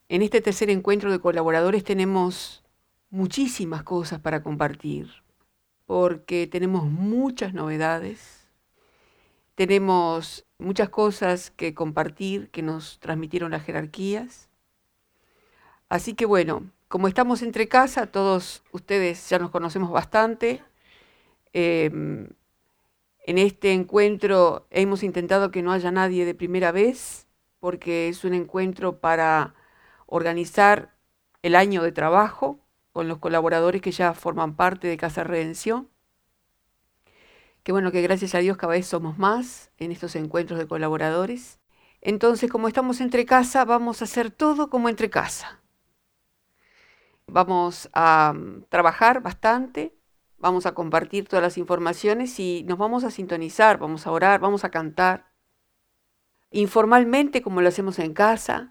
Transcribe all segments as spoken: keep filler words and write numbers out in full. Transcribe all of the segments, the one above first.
En este tercer encuentro de colaboradores tenemos muchísimas cosas para compartir, porque tenemos muchas novedades, tenemos muchas cosas que compartir que nos transmitieron las jerarquías. Así que bueno, como estamos entre casa, todos ustedes ya nos conocemos bastante. Eh, en este encuentro hemos intentado que no haya nadie de primera vez, porque es un encuentro para organizar el año de trabajo con los colaboradores que ya forman parte de Casa Redención. Que bueno, que gracias a Dios cada vez somos más en estos encuentros de colaboradores. Entonces, como estamos entre casa, vamos a hacer todo como entre casa. Vamos a um, trabajar bastante, vamos a compartir todas las informaciones y nos vamos a sintonizar, vamos a orar, vamos a cantar. Informalmente, como lo hacemos en casa.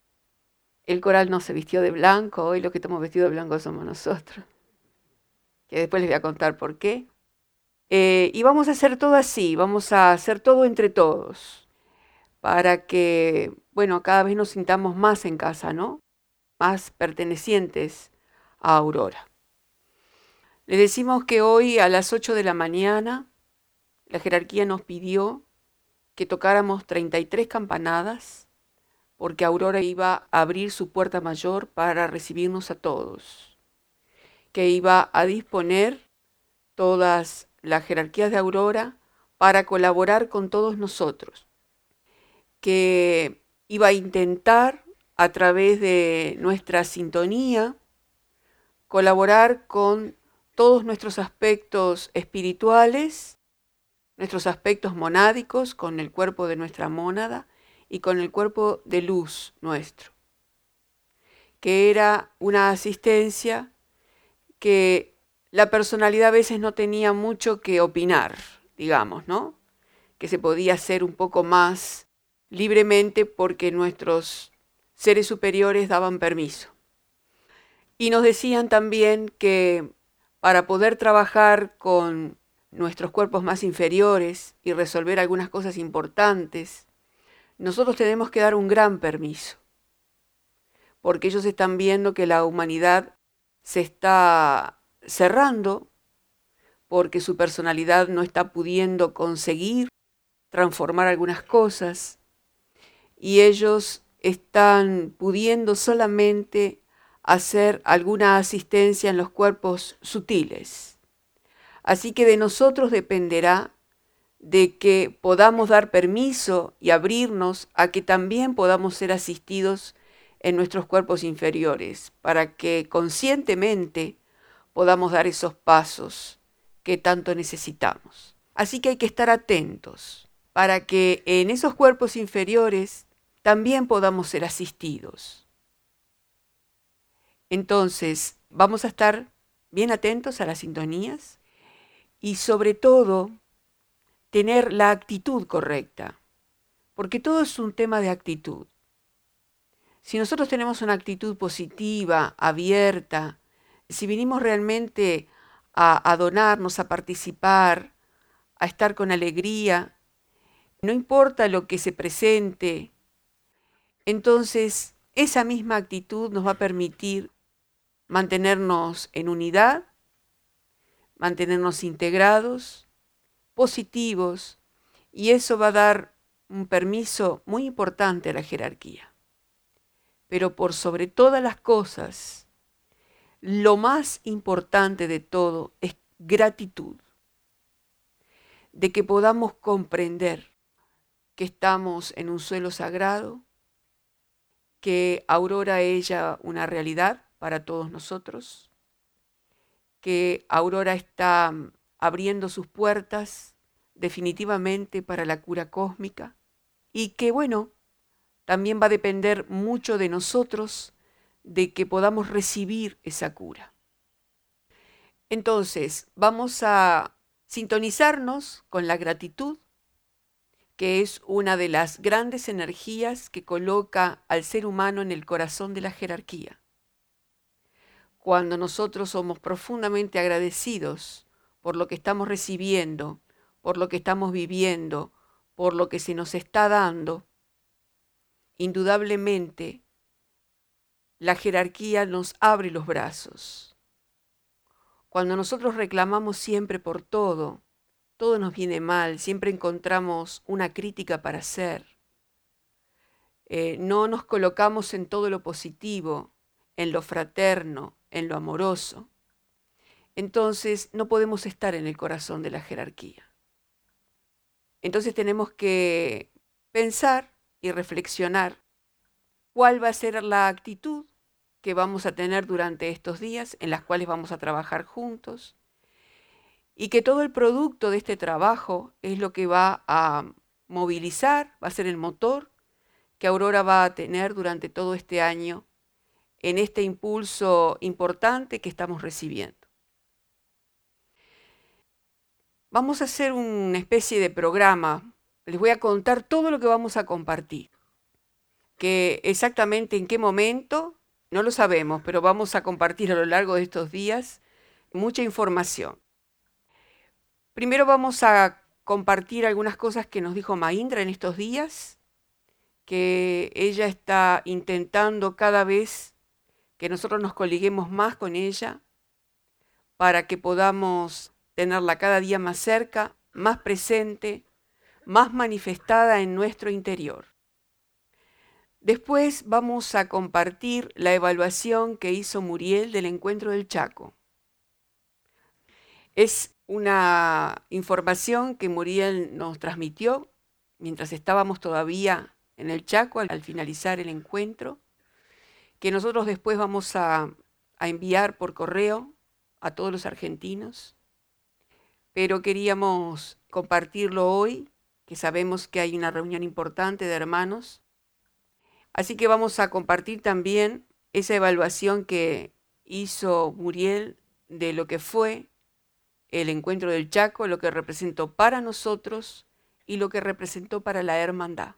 El coral no se vistió de blanco, hoy los que estamos vestidos de blanco somos nosotros. Que después les voy a contar por qué. Eh, y vamos a hacer todo así, vamos a hacer todo entre todos, para que, bueno, cada vez nos sintamos más en casa, ¿no? Más pertenecientes a Aurora. Le decimos que hoy a las ocho de la mañana la jerarquía nos pidió que tocáramos treinta y tres campanadas, porque Aurora iba a abrir su puerta mayor para recibirnos a todos, que iba a disponer todas las jerarquías de Aurora para colaborar con todos nosotros, que iba a intentar a través de nuestra sintonía colaborar con todos nuestros aspectos espirituales, nuestros aspectos monádicos, con el cuerpo de nuestra mónada y con el cuerpo de luz nuestro, que era una asistencia que la personalidad a veces no tenía mucho que opinar, digamos, ¿no? Que se podía hacer un poco más libremente porque nuestros seres superiores daban permiso. Y nos decían también que para poder trabajar con nuestros cuerpos más inferiores y resolver algunas cosas importantes, nosotros tenemos que dar un gran permiso, porque ellos están viendo que la humanidad se está cerrando, porque su personalidad no está pudiendo conseguir transformar algunas cosas, y ellos están pudiendo solamente hacer alguna asistencia en los cuerpos sutiles. Así que de nosotros dependerá de que podamos dar permiso y abrirnos a que también podamos ser asistidos en nuestros cuerpos inferiores, para que conscientemente podamos dar esos pasos que tanto necesitamos. Así que hay que estar atentos para que en esos cuerpos inferiores también podamos ser asistidos. Entonces, vamos a estar bien atentos a las sintonías y sobre todo tener la actitud correcta, porque todo es un tema de actitud. Si nosotros tenemos una actitud positiva, abierta, si vinimos realmente a, a donarnos, a participar, a estar con alegría, no importa lo que se presente, entonces esa misma actitud nos va a permitir mantenernos en unidad, mantenernos integrados, positivos, y eso va a dar un permiso muy importante a la jerarquía. Pero por sobre todas las cosas, lo más importante de todo es gratitud, de que podamos comprender que estamos en un suelo sagrado, que Aurora es ella una realidad para todos nosotros, que Aurora está abriendo sus puertas definitivamente para la cura cósmica y que, bueno, también va a depender mucho de nosotros de que podamos recibir esa cura. Entonces, vamos a sintonizarnos con la gratitud, que es una de las grandes energías que coloca al ser humano en el corazón de la jerarquía. Cuando nosotros somos profundamente agradecidos por lo que estamos recibiendo, por lo que estamos viviendo, por lo que se nos está dando, indudablemente la jerarquía nos abre los brazos. Cuando nosotros reclamamos siempre por todo, todo nos viene mal, siempre encontramos una crítica para hacer. Eh, no nos colocamos en todo lo positivo, en lo fraterno, en lo amoroso. Entonces no podemos estar en el corazón de la jerarquía. Entonces tenemos que pensar y reflexionar cuál va a ser la actitud que vamos a tener durante estos días en las cuales vamos a trabajar juntos y que todo el producto de este trabajo es lo que va a movilizar, va a ser el motor que Aurora va a tener durante todo este año en este impulso importante que estamos recibiendo. Vamos a hacer una especie de programa. Les voy a contar todo lo que vamos a compartir. Que exactamente en qué momento, no lo sabemos, pero vamos a compartir a lo largo de estos días mucha información. Primero vamos a compartir algunas cosas que nos dijo Mahindra en estos días, que ella está intentando cada vez que nosotros nos coliguemos más con ella para que podamos tenerla cada día más cerca, más presente, más manifestada en nuestro interior. Después vamos a compartir la evaluación que hizo Muriel del encuentro del Chaco. Es una información que Muriel nos transmitió mientras estábamos todavía en el Chaco al finalizar el encuentro, que nosotros después vamos a, a enviar por correo a todos los argentinos, pero queríamos compartirlo hoy, que sabemos que hay una reunión importante de hermanos. Así que vamos a compartir también esa evaluación que hizo Muriel de lo que fue el encuentro del Chaco, lo que representó para nosotros y lo que representó para la hermandad.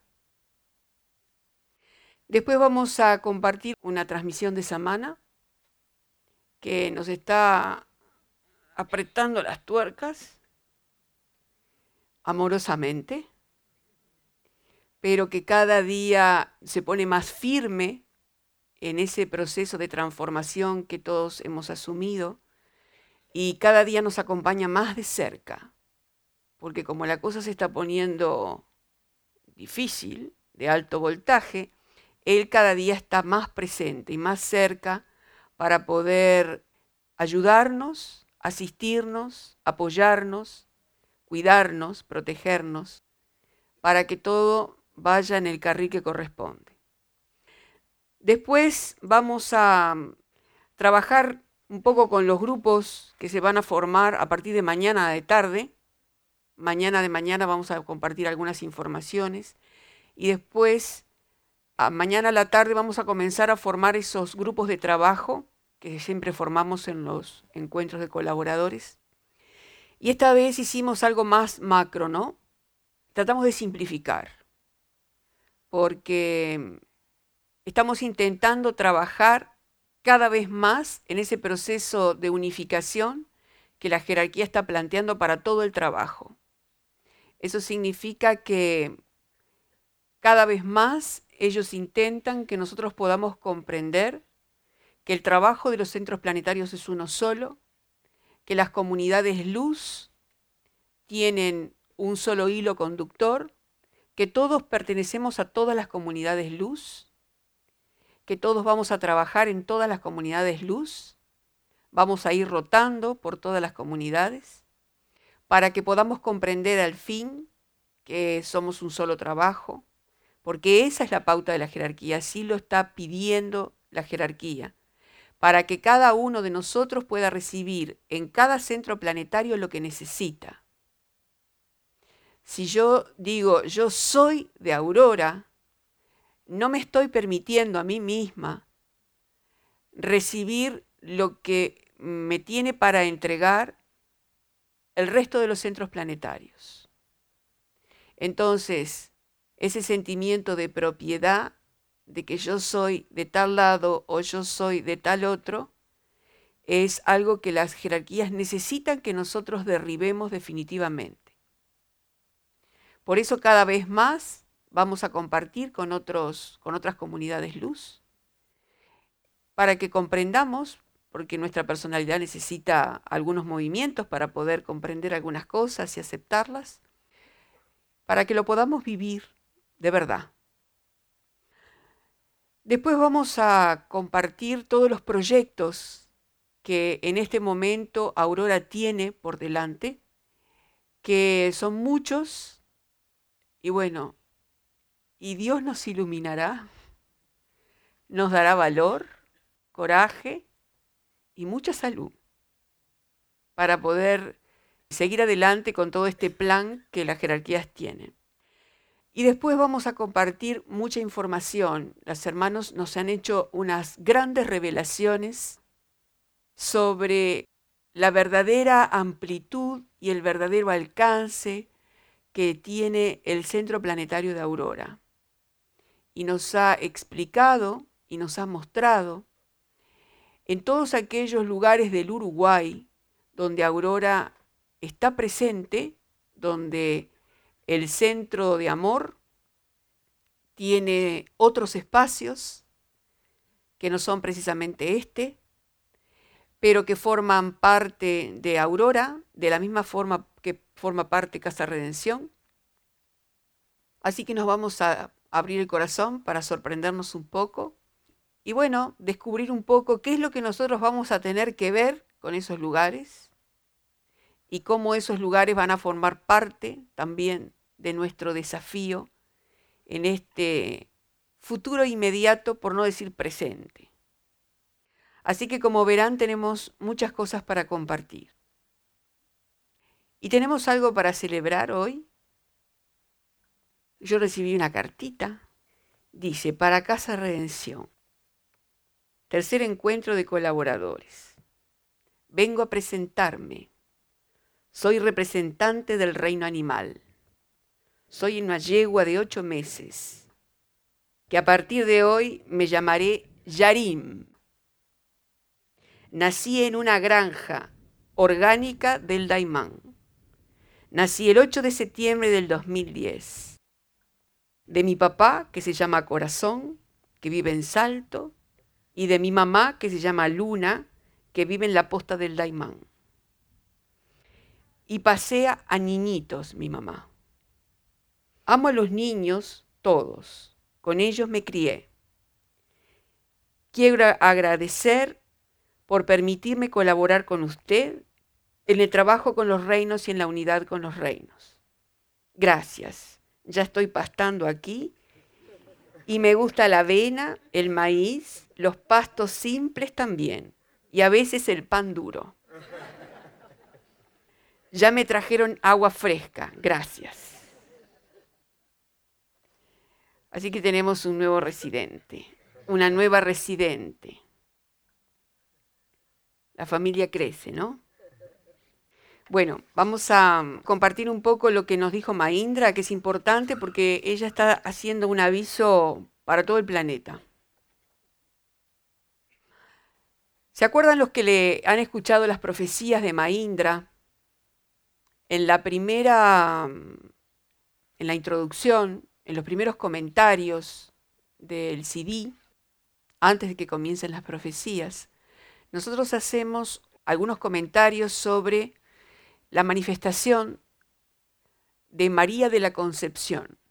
Después vamos a compartir una transmisión de Samana que nos está apretando las tuercas amorosamente, pero que cada día se pone más firme en ese proceso de transformación que todos hemos asumido y cada día nos acompaña más de cerca, porque como la cosa se está poniendo difícil, de alto voltaje, él cada día está más presente y más cerca para poder ayudarnos, asistirnos, apoyarnos, cuidarnos, protegernos, para que todo vaya en el carril que corresponde. Después vamos a trabajar un poco con los grupos que se van a formar a partir de mañana de tarde. Mañana de mañana vamos a compartir algunas informaciones y después, a mañana a la tarde, vamos a comenzar a formar esos grupos de trabajo que siempre formamos en los encuentros de colaboradores. Y esta vez hicimos algo más macro, ¿no? Tratamos de simplificar, porque estamos intentando trabajar cada vez más en ese proceso de unificación que la jerarquía está planteando para todo el trabajo. Eso significa que cada vez más ellos intentan que nosotros podamos comprender que el trabajo de los centros planetarios es uno solo, que las comunidades luz tienen un solo hilo conductor, que todos pertenecemos a todas las comunidades luz, que todos vamos a trabajar en todas las comunidades luz, vamos a ir rotando por todas las comunidades, para que podamos comprender al fin que somos un solo trabajo, porque esa es la pauta de la jerarquía, así lo está pidiendo la jerarquía, para que cada uno de nosotros pueda recibir en cada centro planetario lo que necesita. Si yo digo, yo soy de Aurora, no me estoy permitiendo a mí misma recibir lo que me tiene para entregar el resto de los centros planetarios. Entonces, ese sentimiento de propiedad, de que yo soy de tal lado o yo soy de tal otro, es algo que las jerarquías necesitan que nosotros derribemos definitivamente. Por eso cada vez más vamos a compartir con, otros, con otras comunidades luz para que comprendamos, porque nuestra personalidad necesita algunos movimientos para poder comprender algunas cosas y aceptarlas, para que lo podamos vivir de verdad. Después vamos a compartir todos los proyectos que en este momento Aurora tiene por delante, que son muchos, y bueno, y Dios nos iluminará, nos dará valor, coraje y mucha salud para poder seguir adelante con todo este plan que las jerarquías tienen. Y después vamos a compartir mucha información. Los hermanos nos han hecho unas grandes revelaciones sobre la verdadera amplitud y el verdadero alcance que tiene el Centro Planetario de Aurora. Y nos ha explicado y nos ha mostrado en todos aquellos lugares del Uruguay donde Aurora está presente, donde el centro de amor tiene otros espacios que no son precisamente este, pero que forman parte de Aurora, de la misma forma que forma parte Casa Redención. Así que nos vamos a abrir el corazón para sorprendernos un poco y bueno, descubrir un poco qué es lo que nosotros vamos a tener que ver con esos lugares y cómo esos lugares van a formar parte también de nuestro desafío en este futuro inmediato, por no decir presente. Así que como verán, tenemos muchas cosas para compartir. Y tenemos algo para celebrar hoy. Yo recibí una cartita, dice, para Casa Redención, tercer encuentro de colaboradores. Vengo a presentarme. Soy representante del reino animal. Soy una yegua de ocho meses, que a partir de hoy me llamaré Yarim. Nací en una granja orgánica del Daimán. Nací el ocho de septiembre del dos mil diez. De mi papá, que se llama Corazón, que vive en Salto, y de mi mamá, que se llama Luna, que vive en la posta del Daimán. Y pasea a niñitos, mi mamá. Amo a los niños, todos. Con ellos me crié. Quiero agradecer por permitirme colaborar con usted en el trabajo con los reinos y en la unidad con los reinos. Gracias. Ya estoy pastando aquí y me gusta la avena, el maíz, los pastos simples también y a veces el pan duro. Ya me trajeron agua fresca. Gracias. Así que tenemos un nuevo residente, una nueva residente. La familia crece, ¿no? Bueno, vamos a compartir un poco lo que nos dijo Mahindra, que es importante porque ella está haciendo un aviso para todo el planeta. ¿Se acuerdan los que le han escuchado las profecías de Mahindra? En la primera, en la introducción, en los primeros comentarios del C D, antes de que comiencen las profecías, nosotros hacemos algunos comentarios sobre la manifestación de María de la Concepción.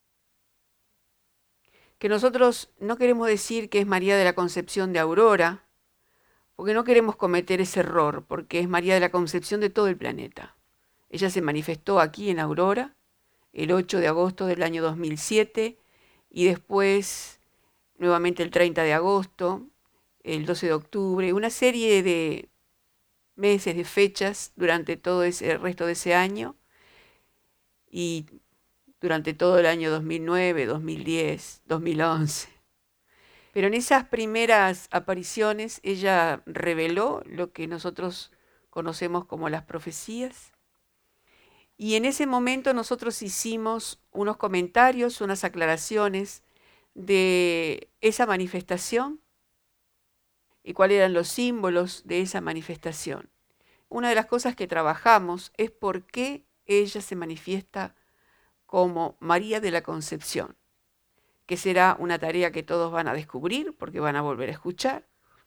Que nosotros no queremos decir que es María de la Concepción de Aurora, porque no queremos cometer ese error, porque es María de la Concepción de todo el planeta. Ella se manifestó aquí en Aurora el ocho de agosto del año dos mil siete y después nuevamente el treinta de agosto, el doce de octubre, una serie de meses, de fechas durante todo ese, el resto de ese año y durante todo el año dos mil nueve, dos mil diez, dos mil once. Pero en esas primeras apariciones ella reveló lo que nosotros conocemos como las profecías. Y en ese momento nosotros hicimos unos comentarios, unas aclaraciones de esa manifestación y cuáles eran los símbolos de esa manifestación. Una de las cosas que trabajamos es por qué ella se manifiesta como María de la Concepción, que será una tarea que todos van a descubrir porque van a volver a escuchar.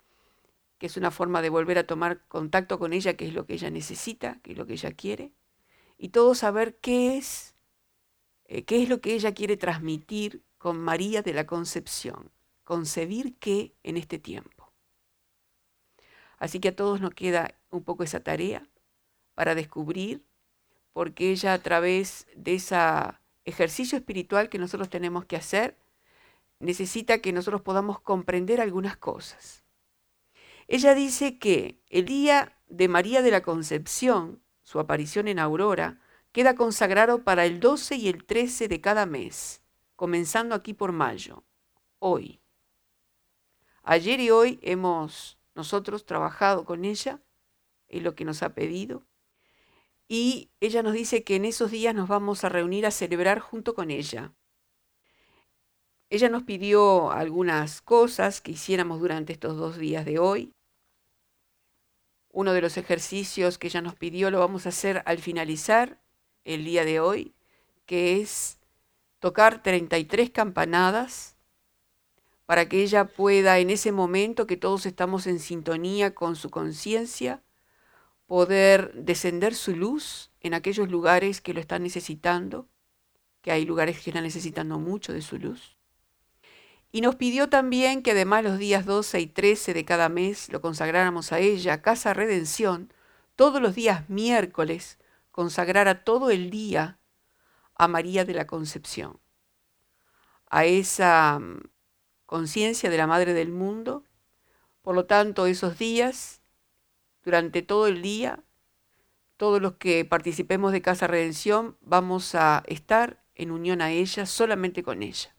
que es una forma de volver a tomar contacto con ella, que es lo que ella necesita, que es lo que ella quiere, y todo saber qué es, eh, qué es lo que ella quiere transmitir con María de la Concepción, concebir qué en este tiempo. Así que a todos nos queda un poco esa tarea para descubrir, porque ella a través de ese ejercicio espiritual que nosotros tenemos que hacer, necesita que nosotros podamos comprender algunas cosas. Ella dice que el día de María de la Concepción, su aparición en Aurora, queda consagrado para el doce y el trece de cada mes, comenzando aquí por mayo, hoy. Ayer y hoy hemos nosotros trabajado con ella, es lo que nos ha pedido, y ella nos dice que en esos días nos vamos a reunir a celebrar junto con ella. Ella nos pidió algunas cosas que hiciéramos durante estos dos días de hoy. Uno de los ejercicios que ella nos pidió lo vamos a hacer al finalizar el día de hoy, que es tocar treinta y tres campanadas para que ella pueda, en ese momento que todos estamos en sintonía con su conciencia, poder descender su luz en aquellos lugares que lo están necesitando, que hay lugares que están necesitando mucho de su luz. Y nos pidió también que además los días doce y trece de cada mes lo consagráramos a ella, Casa Redención, todos los días miércoles, consagrara todo el día a María de la Concepción, a esa um, conciencia de la Madre del Mundo. Por lo tanto, esos días, durante todo el día, todos los que participemos de Casa Redención vamos a estar en unión a ella, solamente con ella.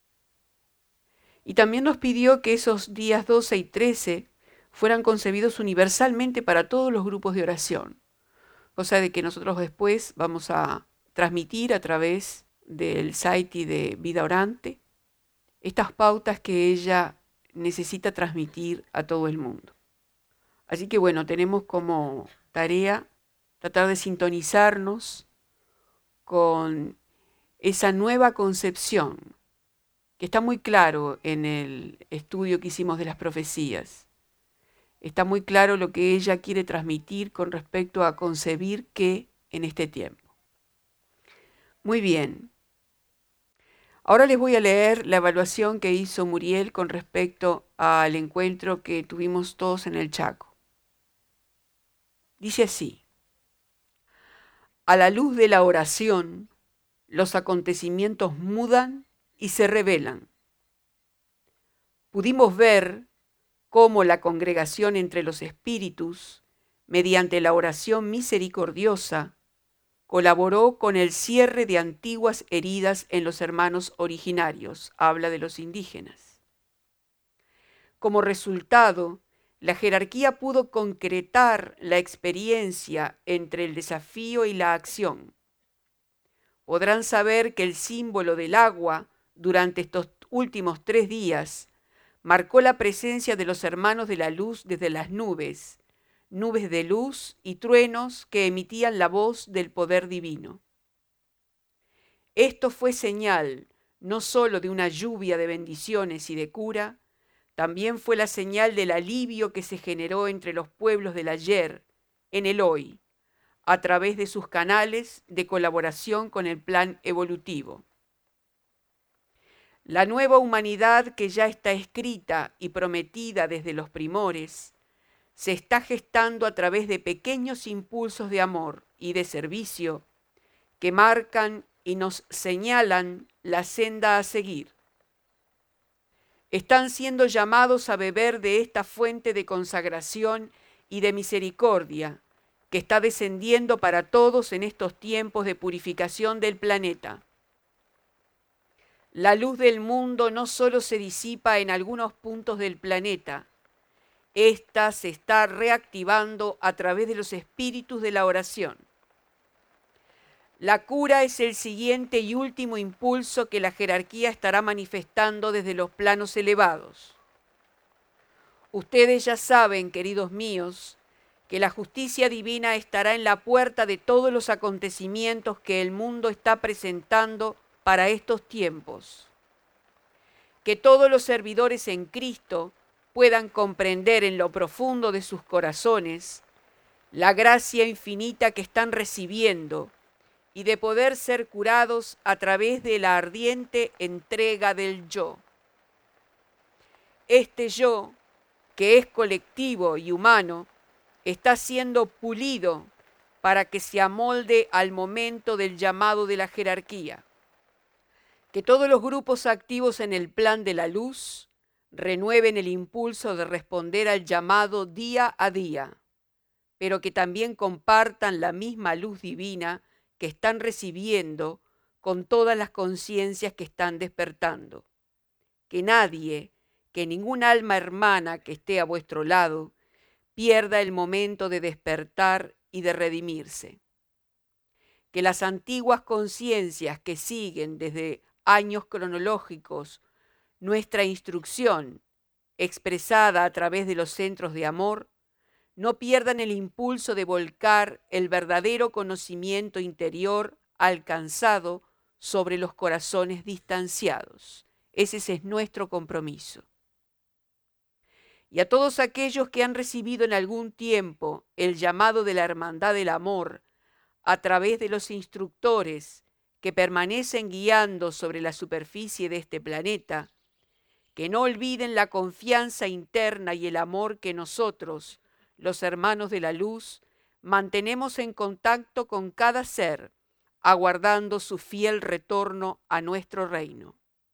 Y también nos pidió que esos días doce y trece fueran concebidos universalmente para todos los grupos de oración, cosa de que nosotros después vamos a transmitir a través del site de Vida Orante estas pautas que ella necesita transmitir a todo el mundo. Así que bueno, tenemos como tarea tratar de sintonizarnos con esa nueva concepción, que está muy claro en el estudio que hicimos de las profecías. Está muy claro lo que ella quiere transmitir con respecto a concebir qué en este tiempo. Muy bien. Ahora les voy a leer la evaluación que hizo Muriel con respecto al encuentro que tuvimos todos en el Chaco. Dice así: a la luz de la oración, los acontecimientos mudan y se revelan. Pudimos ver cómo la congregación entre los espíritus, mediante la oración misericordiosa, colaboró con el cierre de antiguas heridas en los hermanos originarios, habla de los indígenas. Como resultado, la jerarquía pudo concretar la experiencia entre el desafío y la acción. Podrán saber que el símbolo del agua durante estos últimos tres días marcó la presencia de los hermanos de la luz desde las nubes, nubes de luz y truenos que emitían la voz del poder divino. Esto fue señal no solo de una lluvia de bendiciones y de cura, también fue la señal del alivio que se generó entre los pueblos del ayer, en el hoy, a través de sus canales de colaboración con el plan evolutivo. La nueva humanidad que ya está escrita y prometida desde los primores, se está gestando a través de pequeños impulsos de amor y de servicio que marcan y nos señalan la senda a seguir. Están siendo llamados a beber de esta fuente de consagración y de misericordia que está descendiendo para todos en estos tiempos de purificación del planeta. La luz del mundo no solo se disipa en algunos puntos del planeta, esta se está reactivando a través de los espíritus de la oración. La cura es el siguiente y último impulso que la jerarquía estará manifestando desde los planos elevados. Ustedes ya saben, queridos míos, que la justicia divina estará en la puerta de todos los acontecimientos que el mundo está presentando para estos tiempos. Que todos los servidores en Cristo puedan comprender en lo profundo de sus corazones la gracia infinita que están recibiendo y de poder ser curados a través de la ardiente entrega del yo. Este yo, que es colectivo y humano, está siendo pulido para que se amolde al momento del llamado de la jerarquía. Que todos los grupos activos en el plan de la luz renueven el impulso de responder al llamado día a día, pero que también compartan la misma luz divina que están recibiendo con todas las conciencias que están despertando. Que nadie, que ningún alma hermana que esté a vuestro lado, pierda el momento de despertar y de redimirse. Que las antiguas conciencias que siguen desde años cronológicos nuestra instrucción, expresada a través de los centros de amor, no pierdan el impulso de volcar el verdadero conocimiento interior alcanzado sobre los corazones distanciados. Ese es nuestro compromiso. Y a todos aquellos que han recibido en algún tiempo el llamado de la hermandad del amor a través de los instructores que permanecen guiando sobre la superficie de este planeta, que no olviden la confianza interna y el amor que nosotros, los hermanos de la luz, mantenemos en contacto con cada ser, aguardando su fiel retorno a nuestro reino.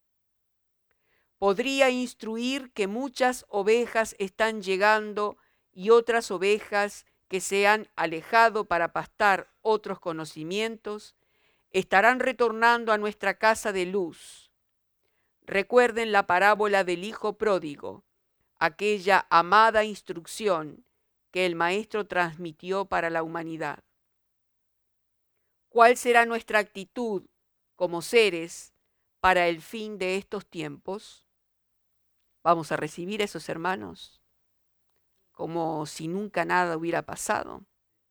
Podría instruir que muchas ovejas están llegando y otras ovejas que se han alejado para pastar otros conocimientos, estarán retornando a nuestra casa de luz. Recuerden la parábola del hijo pródigo, aquella amada instrucción que el Maestro transmitió para la humanidad. ¿Cuál será nuestra actitud como seres para el fin de estos tiempos? ¿Vamos a recibir a esos hermanos como si nunca nada hubiera pasado?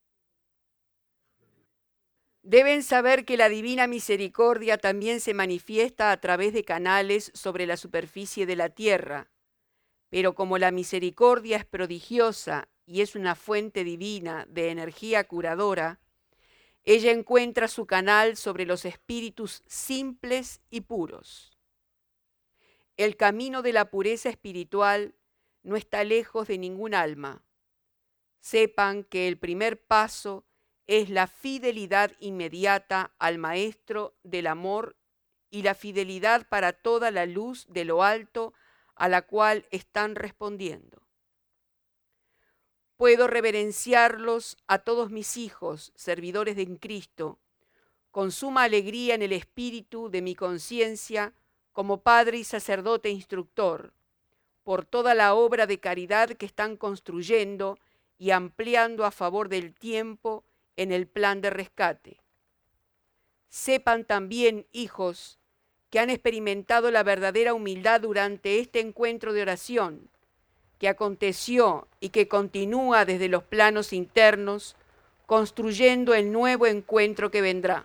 Deben saber que la divina misericordia también se manifiesta a través de canales sobre la superficie de la tierra, pero como la misericordia es prodigiosa y es una fuente divina de energía curadora, ella encuentra su canal sobre los espíritus simples y puros. El camino de la pureza espiritual no está lejos de ningún alma. Sepan que el primer paso es la fidelidad inmediata al Maestro del amor y la fidelidad para toda la luz de lo alto a la cual están respondiendo. Puedo reverenciarlos a todos mis hijos, servidores de Cristo, con suma alegría en el espíritu de mi conciencia como padre y sacerdote instructor, por toda la obra de caridad que están construyendo y ampliando a favor del tiempo en el plan de rescate. Sepan también, hijos, que han experimentado la verdadera humildad durante este encuentro de oración, que aconteció y que continúa desde los planos internos, construyendo el nuevo encuentro que vendrá.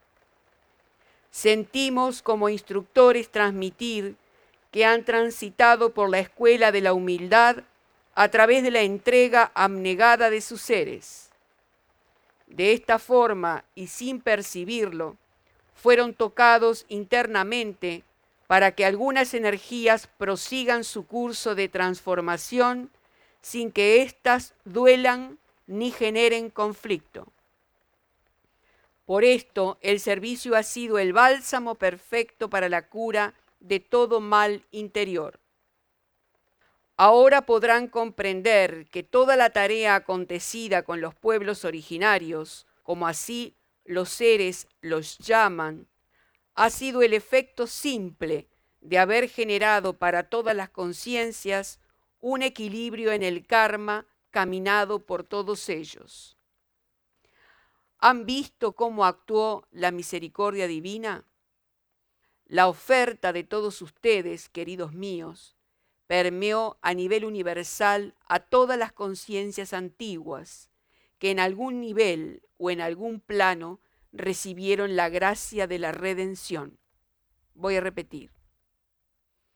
Sentimos como instructores transmitir que han transitado por la escuela de la humildad a través de la entrega abnegada de sus seres. De esta forma, y sin percibirlo, fueron tocados internamente para que algunas energías prosigan su curso de transformación sin que éstas duelan ni generen conflicto. Por esto, el servicio ha sido el bálsamo perfecto para la cura de todo mal interior. Ahora podrán comprender que toda la tarea acontecida con los pueblos originarios, como así los seres los llaman, ha sido el efecto simple de haber generado para todas las conciencias un equilibrio en el karma caminado por todos ellos. ¿Han visto cómo actuó la misericordia divina? La oferta de todos ustedes, queridos míos, permeó a nivel universal a todas las conciencias antiguas que en algún nivel o en algún plano recibieron la gracia de la redención. Voy a repetir.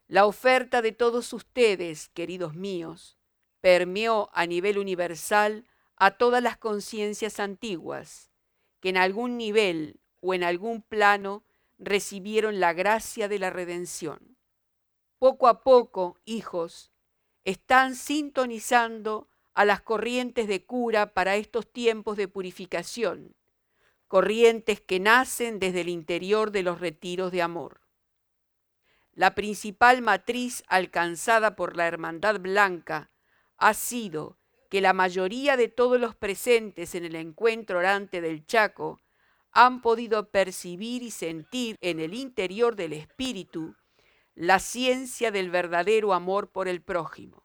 La oferta de todos ustedes, queridos míos, permeó a nivel universal a todas las conciencias antiguas, que en algún nivel o en algún plano recibieron la gracia de la redención. Poco a poco, hijos, están sintonizando a las corrientes de cura para estos tiempos de purificación, corrientes que nacen desde el interior de los retiros de amor. La principal matriz alcanzada por la Hermandad Blanca ha sido que la mayoría de todos los presentes en el encuentro orante del Chaco han podido percibir y sentir en el interior del espíritu la ciencia del verdadero amor por el prójimo.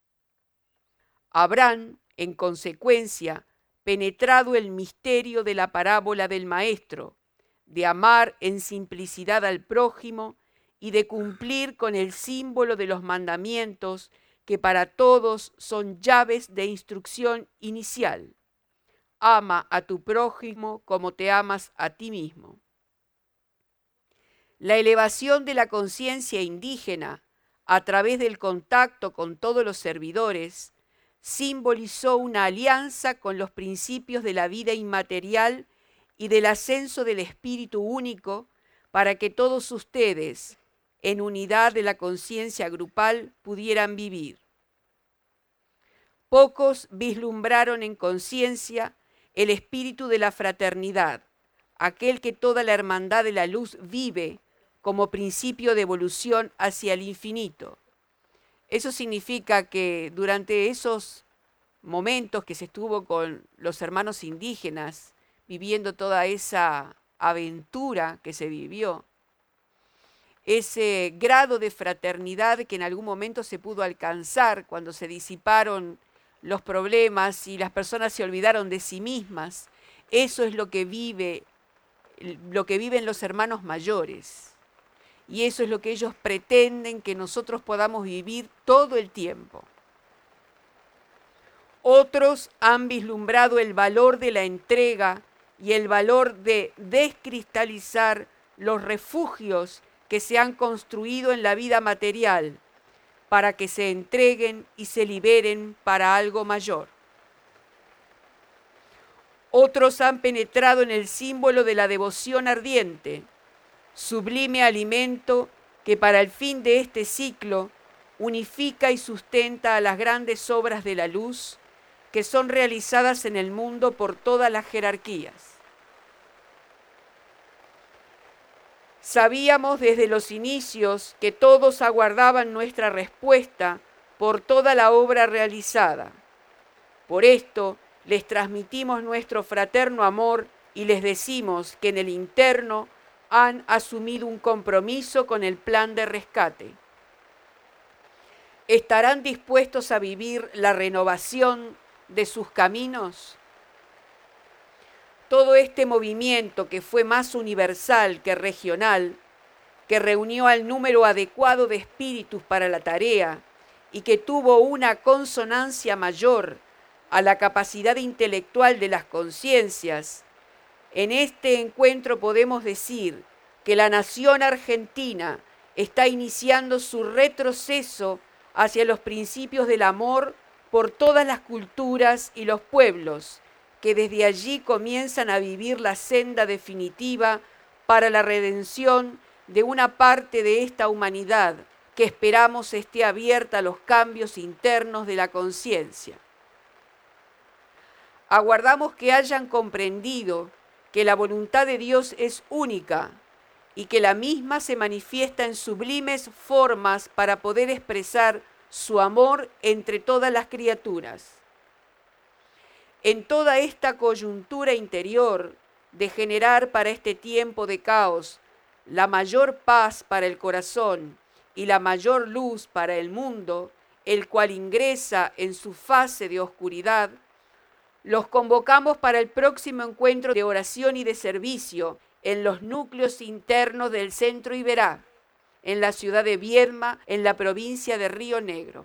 Habrán, en consecuencia, penetrado el misterio de la parábola del Maestro, de amar en simplicidad al prójimo y de cumplir con el símbolo de los mandamientos que para todos son llaves de instrucción inicial. Ama a tu prójimo como te amas a ti mismo. La elevación de la conciencia indígena a través del contacto con todos los servidores simbolizó una alianza con los principios de la vida inmaterial y del ascenso del espíritu único para que todos ustedes, en unidad de la conciencia grupal, pudieran vivir. Pocos vislumbraron en conciencia el espíritu de la fraternidad, aquel que toda la hermandad de la luz vive como principio de evolución hacia el infinito. Eso significa que durante esos momentos que se estuvo con los hermanos indígenas, viviendo toda esa aventura que se vivió, ese grado de fraternidad que en algún momento se pudo alcanzar cuando se disiparon los problemas y las personas se olvidaron de sí mismas, eso es lo que vive, lo que viven los hermanos mayores. Y eso es lo que ellos pretenden que nosotros podamos vivir todo el tiempo. Otros han vislumbrado el valor de la entrega y el valor de descristalizar los refugios que se han construido en la vida material para que se entreguen y se liberen para algo mayor. Otros han penetrado en el símbolo de la devoción ardiente, sublime alimento que para el fin de este ciclo unifica y sustenta a las grandes obras de la luz que son realizadas en el mundo por todas las jerarquías. Sabíamos desde los inicios que todos aguardaban nuestra respuesta por toda la obra realizada. Por esto les transmitimos nuestro fraterno amor y les decimos que en el interno han asumido un compromiso con el plan de rescate. ¿Estarán dispuestos a vivir la renovación de sus caminos? Todo este movimiento que fue más universal que regional, que reunió al número adecuado de espíritus para la tarea y que tuvo una consonancia mayor a la capacidad intelectual de las conciencias, en este encuentro podemos decir que la nación argentina está iniciando su retroceso hacia los principios del amor por todas las culturas y los pueblos, que desde allí comienzan a vivir la senda definitiva para la redención de una parte de esta humanidad que esperamos esté abierta a los cambios internos de la conciencia. Aguardamos que hayan comprendido que la voluntad de Dios es única y que la misma se manifiesta en sublimes formas para poder expresar su amor entre todas las criaturas. En toda esta coyuntura interior de generar para este tiempo de caos la mayor paz para el corazón y la mayor luz para el mundo, el cual ingresa en su fase de oscuridad, los convocamos para el próximo encuentro de oración y de servicio en los núcleos internos del Centro Iberá, en la ciudad de Viedma, en la provincia de Río Negro.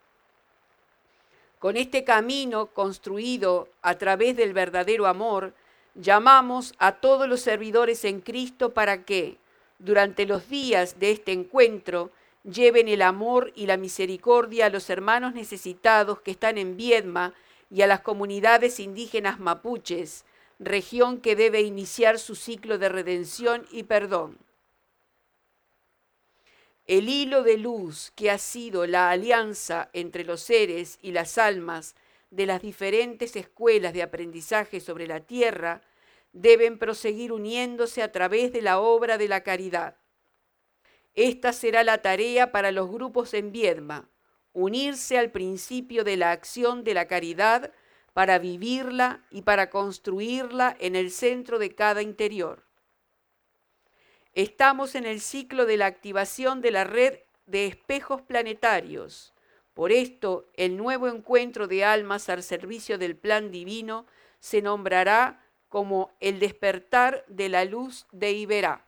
Con este camino construido a través del verdadero amor, llamamos a todos los servidores en Cristo para que, durante los días de este encuentro, lleven el amor y la misericordia a los hermanos necesitados que están en Viedma y a las comunidades indígenas mapuches, región que debe iniciar su ciclo de redención y perdón. El hilo de luz que ha sido la alianza entre los seres y las almas de las diferentes escuelas de aprendizaje sobre la tierra deben proseguir uniéndose a través de la obra de la caridad. Esta será la tarea para los grupos en Viedma, unirse al principio de la acción de la caridad para vivirla y para construirla en el centro de cada interior. Estamos en el ciclo de la activación de la red de espejos planetarios. Por esto, el nuevo encuentro de almas al servicio del plan divino se nombrará como el despertar de la luz de Iberá.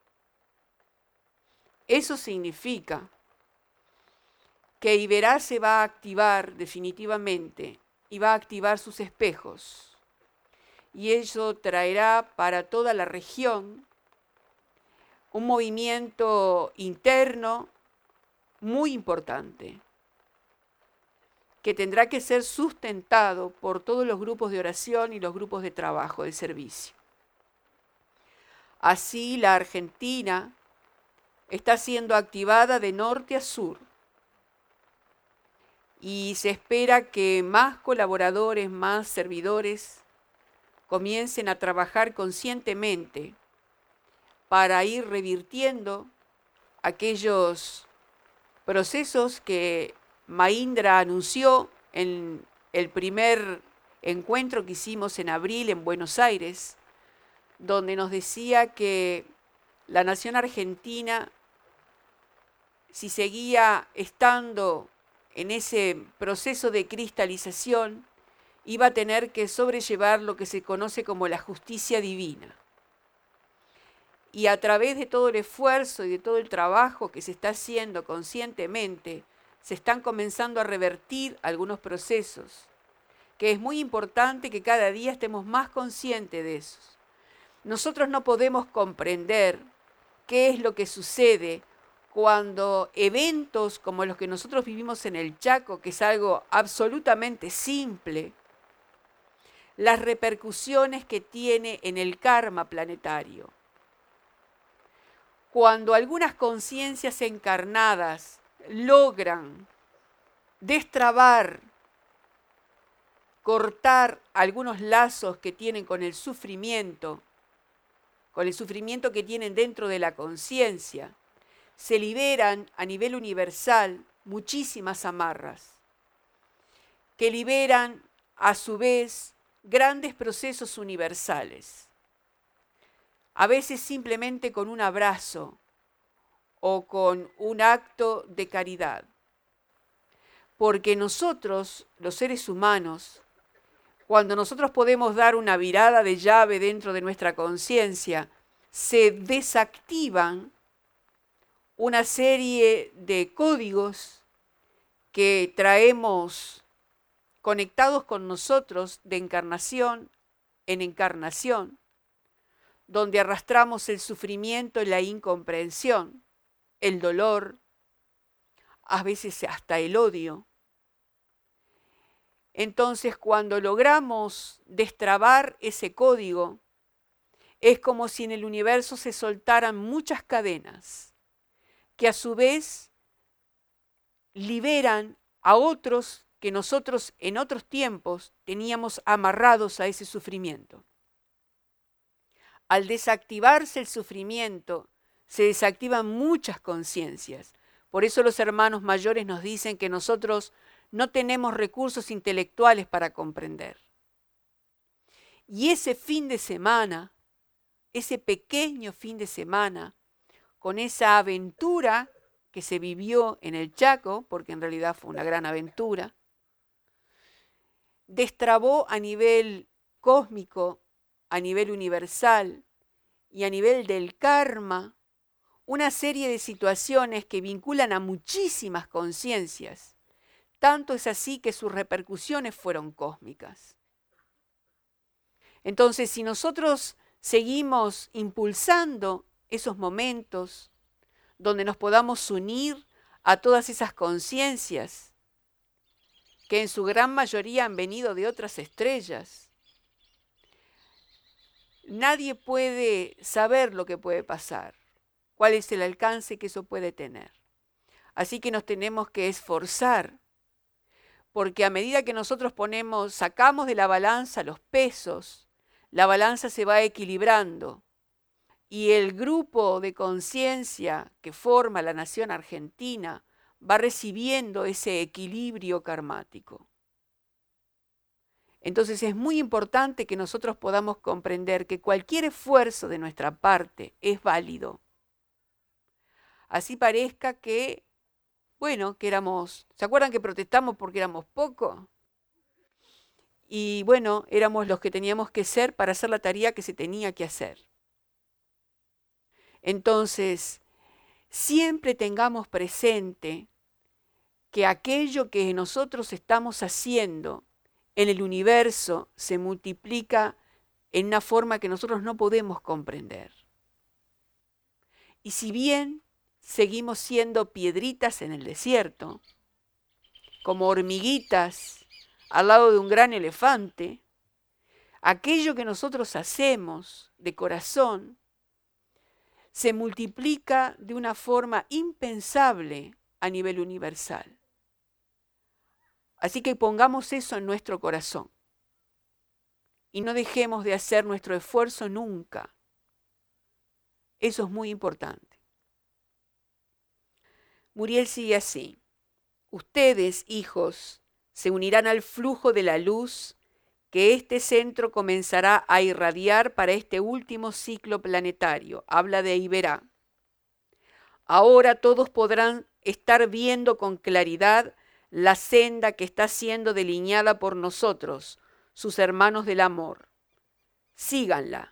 Eso significa que Iberá se va a activar definitivamente y va a activar sus espejos. Y eso traerá para toda la región un movimiento interno muy importante, que tendrá que ser sustentado por todos los grupos de oración y los grupos de trabajo del servicio. Así, la Argentina está siendo activada de norte a sur y se espera que más colaboradores, más servidores comiencen a trabajar conscientemente para ir revirtiendo aquellos procesos que Mahindra anunció en el primer encuentro que hicimos en abril en Buenos Aires, donde nos decía que la nación argentina, si seguía estando en ese proceso de cristalización, iba a tener que sobrellevar lo que se conoce como la justicia divina. Y a través de todo el esfuerzo y de todo el trabajo que se está haciendo conscientemente, se están comenzando a revertir algunos procesos, que es muy importante que cada día estemos más conscientes de eso. Nosotros no podemos comprender qué es lo que sucede cuando eventos como los que nosotros vivimos en el Chaco, que es algo absolutamente simple, las repercusiones que tiene en el karma planetario. Cuando algunas conciencias encarnadas logran destrabar, cortar algunos lazos que tienen con el sufrimiento, con el sufrimiento que tienen dentro de la conciencia, se liberan a nivel universal muchísimas amarras, que liberan a su vez grandes procesos universales. A veces simplemente con un abrazo o con un acto de caridad. Porque nosotros, los seres humanos, cuando nosotros podemos dar una virada de llave dentro de nuestra conciencia, se desactivan una serie de códigos que traemos conectados con nosotros de encarnación en encarnación, donde arrastramos el sufrimiento y la incomprensión, el dolor, a veces hasta el odio. Entonces, cuando logramos destrabar ese código, es como si en el universo se soltaran muchas cadenas, que a su vez liberan a otros que nosotros en otros tiempos teníamos amarrados a ese sufrimiento. Al desactivarse el sufrimiento, se desactivan muchas conciencias. Por eso los hermanos mayores nos dicen que nosotros no tenemos recursos intelectuales para comprender. Y ese fin de semana, ese pequeño fin de semana, con esa aventura que se vivió en el Chaco, porque en realidad fue una gran aventura, destrabó a nivel cósmico, a nivel universal y a nivel del karma una serie de situaciones que vinculan a muchísimas conciencias. Tanto es así que sus repercusiones fueron cósmicas. Entonces, si nosotros seguimos impulsando esos momentos donde nos podamos unir a todas esas conciencias que en su gran mayoría han venido de otras estrellas. Nadie puede saber lo que puede pasar, cuál es el alcance que eso puede tener. Así que nos tenemos que esforzar, porque a medida que nosotros ponemos, sacamos de la balanza los pesos, la balanza se va equilibrando y el grupo de conciencia que forma la nación argentina va recibiendo ese equilibrio karmático. Entonces es muy importante que nosotros podamos comprender que cualquier esfuerzo de nuestra parte es válido. Así parezca que, bueno, que éramos, ¿se acuerdan que protestamos porque éramos pocos? Y bueno, éramos los que teníamos que ser para hacer la tarea que se tenía que hacer. Entonces, siempre tengamos presente que aquello que nosotros estamos haciendo en el universo se multiplica en una forma que nosotros no podemos comprender. Y si bien seguimos siendo piedritas en el desierto, como hormiguitas al lado de un gran elefante, aquello que nosotros hacemos de corazón se multiplica de una forma impensable a nivel universal. Así que pongamos eso en nuestro corazón y no dejemos de hacer nuestro esfuerzo nunca. Eso es muy importante. Muriel sigue así. Ustedes, hijos, se unirán al flujo de la luz que este centro comenzará a irradiar para este último ciclo planetario. Habla de Iberá. Ahora todos podrán estar viendo con claridad la senda que está siendo delineada por nosotros, sus hermanos del amor. Síganla.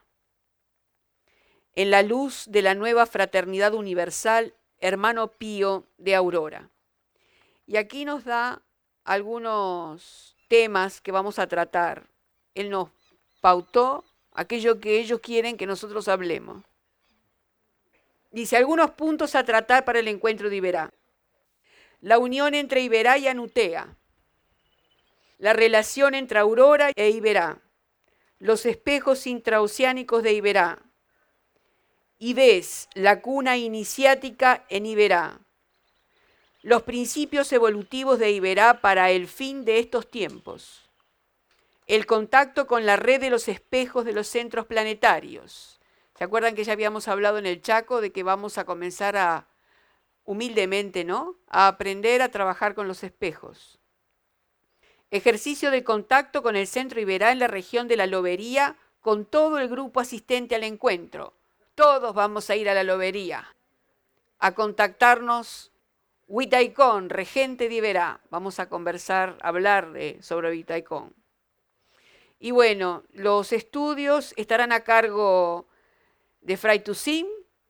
En la luz de la nueva fraternidad universal, hermano Pío de Aurora. Y aquí nos da algunos temas que vamos a tratar. Él nos pautó aquello que ellos quieren que nosotros hablemos. Dice, algunos puntos a tratar para el encuentro de Iberá. La unión entre Iberá y Anutea. La relación entre Aurora e Iberá. Los espejos intraoceánicos de Iberá. Y ves la cuna iniciática en Iberá. Los principios evolutivos de Iberá para el fin de estos tiempos. El contacto con la red de los espejos de los centros planetarios. ¿Se acuerdan que ya habíamos hablado en el Chaco de que vamos a comenzar a, humildemente, ¿no?, a aprender a trabajar con los espejos? Ejercicio de contacto con el centro Iberá en la región de la Lobería con todo el grupo asistente al encuentro. Todos vamos a ir a la Lobería a contactarnos. Huitaicón, regente de Iberá. Vamos a conversar, a hablar de, sobre Huitaicón. Y bueno, los estudios estarán a cargo de Fray Tucín,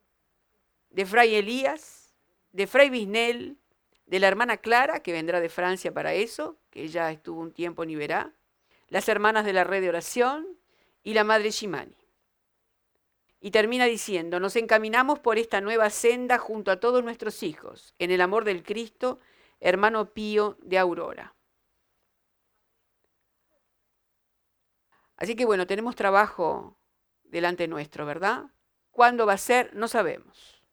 de Fray Elías, de Fray Bisnel, de la hermana Clara, que vendrá de Francia para eso, que ella estuvo un tiempo en Iberá, las hermanas de la red de oración y la madre Shimani. Y termina diciendo, nos encaminamos por esta nueva senda junto a todos nuestros hijos, en el amor del Cristo, hermano Pío de Aurora. Así que bueno, tenemos trabajo delante nuestro, ¿verdad? ¿Cuándo va a ser? No sabemos.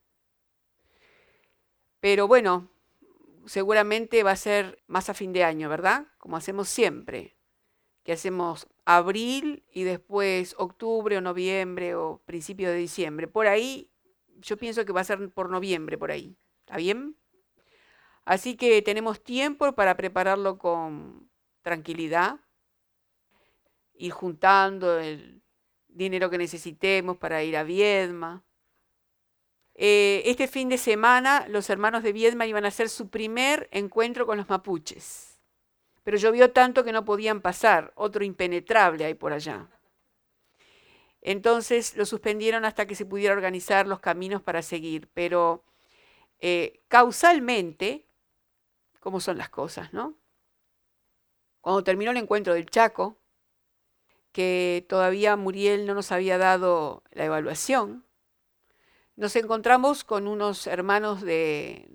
Pero bueno, seguramente va a ser más a fin de año, ¿verdad? Como hacemos siempre, que hacemos abril y después octubre o noviembre o principio de diciembre. Por ahí, yo pienso que va a ser por noviembre, por ahí. ¿Está bien? Así que tenemos tiempo para prepararlo con tranquilidad, ir juntando el dinero que necesitemos para ir a Viedma. Eh, este fin de semana los hermanos de Viedma iban a hacer su primer encuentro con los mapuches. Pero llovió tanto que no podían pasar, otro impenetrable hay por allá. Entonces lo suspendieron hasta que se pudiera organizar los caminos para seguir, pero eh, causalmente, ¿cómo son las cosas, no? Cuando terminó el encuentro del Chaco, que todavía Muriel no nos había dado la evaluación, nos encontramos con unos hermanos de,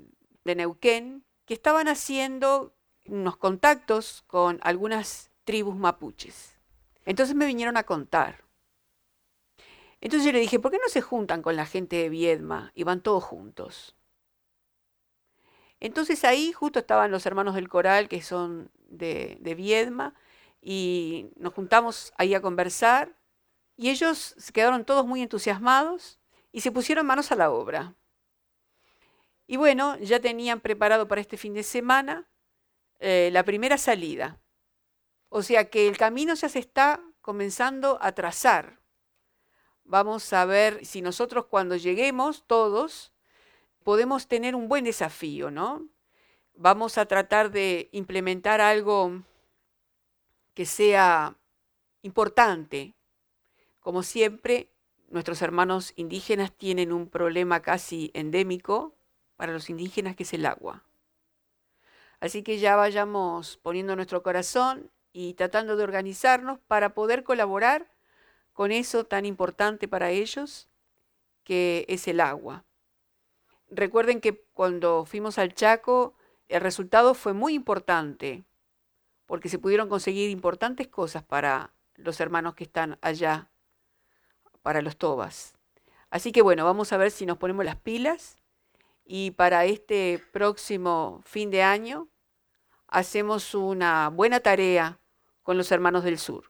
de Neuquén que estaban haciendo unos contactos con algunas tribus mapuches. Entonces me vinieron a contar. Entonces yo le dije, ¿por qué no se juntan con la gente de Viedma y van todos juntos? Entonces ahí justo estaban los hermanos del coral que son de, de Viedma y nos juntamos ahí a conversar y ellos se quedaron todos muy entusiasmados y se pusieron manos a la obra. Y bueno, ya tenían preparado para este fin de semana eh, la primera salida. O sea que el camino ya se está comenzando a trazar. Vamos a ver si nosotros cuando lleguemos todos podemos tener un buen desafío, ¿no? Vamos a tratar de implementar algo que sea importante. Como siempre, nuestros hermanos indígenas tienen un problema casi endémico para los indígenas, que es el agua. Así que ya vayamos poniendo nuestro corazón y tratando de organizarnos para poder colaborar con eso tan importante para ellos, que es el agua. Recuerden que cuando fuimos al Chaco, el resultado fue muy importante, porque se pudieron conseguir importantes cosas para los hermanos que están allá, para los tobas. Así que bueno, vamos a ver si nos ponemos las pilas y para este próximo fin de año hacemos una buena tarea con los hermanos del sur.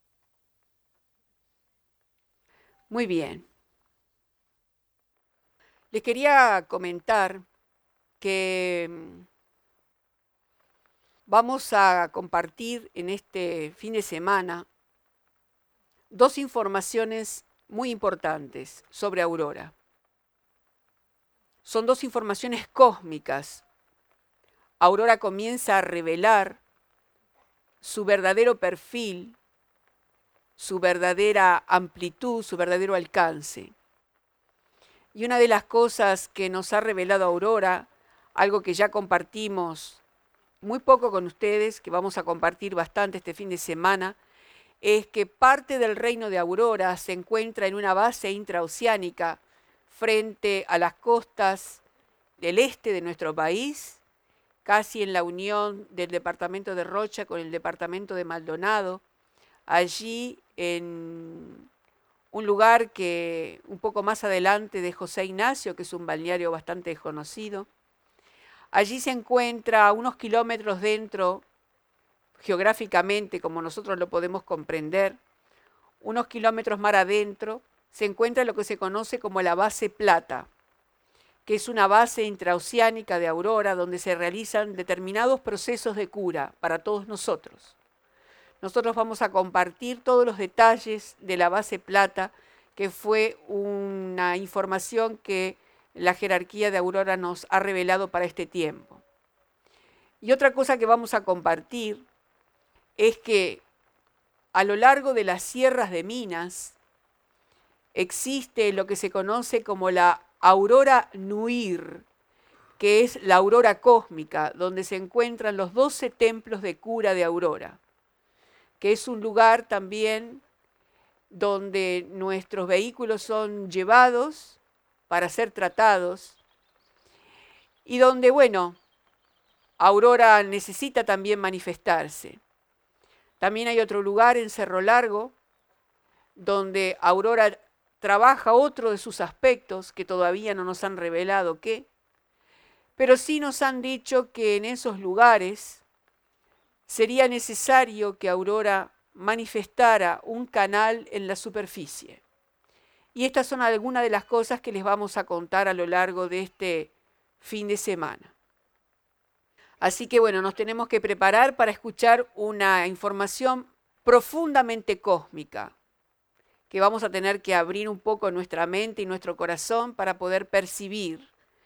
Muy bien. Les quería comentar que vamos a compartir en este fin de semana dos informaciones muy importantes sobre Aurora. Son dos informaciones cósmicas. Aurora comienza a revelar su verdadero perfil, su verdadera amplitud, su verdadero alcance. Y una de las cosas que nos ha revelado Aurora, algo que ya compartimos muy poco con ustedes, que vamos a compartir bastante este fin de semana, es que parte del reino de Aurora se encuentra en una base intraoceánica frente a las costas del este de nuestro país, casi en la unión del departamento de Rocha con el departamento de Maldonado, allí en un lugar que un poco más adelante de José Ignacio, que es un balneario bastante conocido. Allí se encuentra a unos kilómetros dentro, geográficamente, como nosotros lo podemos comprender, unos kilómetros más adentro, se encuentra lo que se conoce como la base Plata, que es una base intraoceánica de Aurora donde se realizan determinados procesos de cura para todos nosotros. Nosotros vamos a compartir todos los detalles de la base Plata, que fue una información que la jerarquía de Aurora nos ha revelado para este tiempo. Y otra cosa que vamos a compartir es que a lo largo de las sierras de Minas existe lo que se conoce como la Aurora Nuir, que es la aurora cósmica, donde se encuentran los doce templos de cura de Aurora, que es un lugar también donde nuestros vehículos son llevados para ser tratados y donde, bueno, Aurora necesita también manifestarse. También hay otro lugar en Cerro Largo donde Aurora trabaja otro de sus aspectos que todavía no nos han revelado qué, pero sí nos han dicho que en esos lugares sería necesario que Aurora manifestara un canal en la superficie. Y estas son algunas de las cosas que les vamos a contar a lo largo de este fin de semana. Así que bueno, nos tenemos que preparar para escuchar una información profundamente cósmica, que vamos a tener que abrir un poco nuestra mente y nuestro corazón para poder percibir,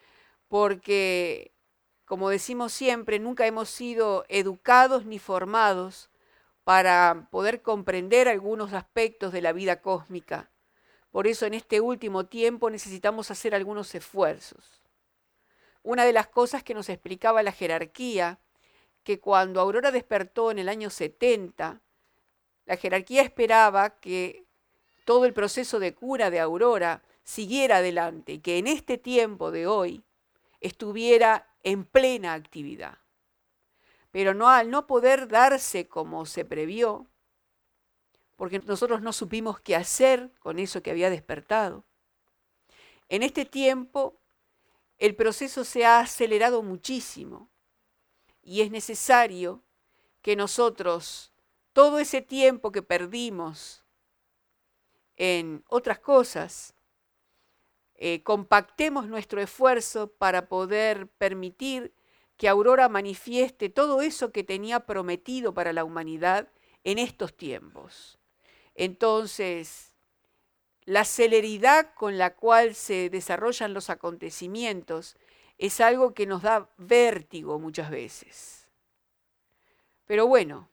porque, como decimos siempre, nunca hemos sido educados ni formados para poder comprender algunos aspectos de la vida cósmica. Por eso en este último tiempo necesitamos hacer algunos esfuerzos. Una de las cosas que nos explicaba la jerarquía, que cuando Aurora despertó en el año setenta, la jerarquía esperaba que todo el proceso de cura de Aurora siguiera adelante y que en este tiempo de hoy estuviera en plena actividad. Pero no, al no poder darse como se previó, porque nosotros no supimos qué hacer con eso que había despertado, en este tiempo el proceso se ha acelerado muchísimo y es necesario que nosotros, todo ese tiempo que perdimos en otras cosas, eh, compactemos nuestro esfuerzo para poder permitir que Aurora manifieste todo eso que tenía prometido para la humanidad en estos tiempos. Entonces, la celeridad con la cual se desarrollan los acontecimientos es algo que nos da vértigo muchas veces. Pero bueno,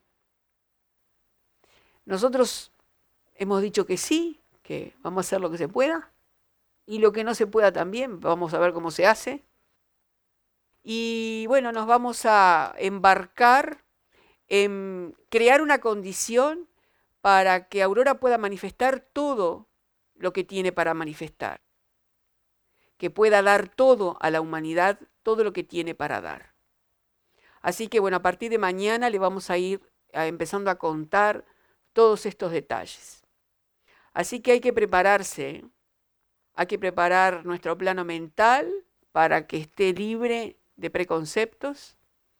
nosotros hemos dicho que sí, que vamos a hacer lo que se pueda, y lo que no se pueda también, vamos a ver cómo se hace. Y bueno, nos vamos a embarcar en crear una condición para que Aurora pueda manifestar todo lo que tiene para manifestar, que pueda dar todo a la humanidad, todo lo que tiene para dar. Así que bueno, a partir de mañana le vamos a ir a, empezando a contar todos estos detalles. Así que hay que prepararse, ¿eh? Hay que preparar nuestro plano mental para que esté libre de preconceptos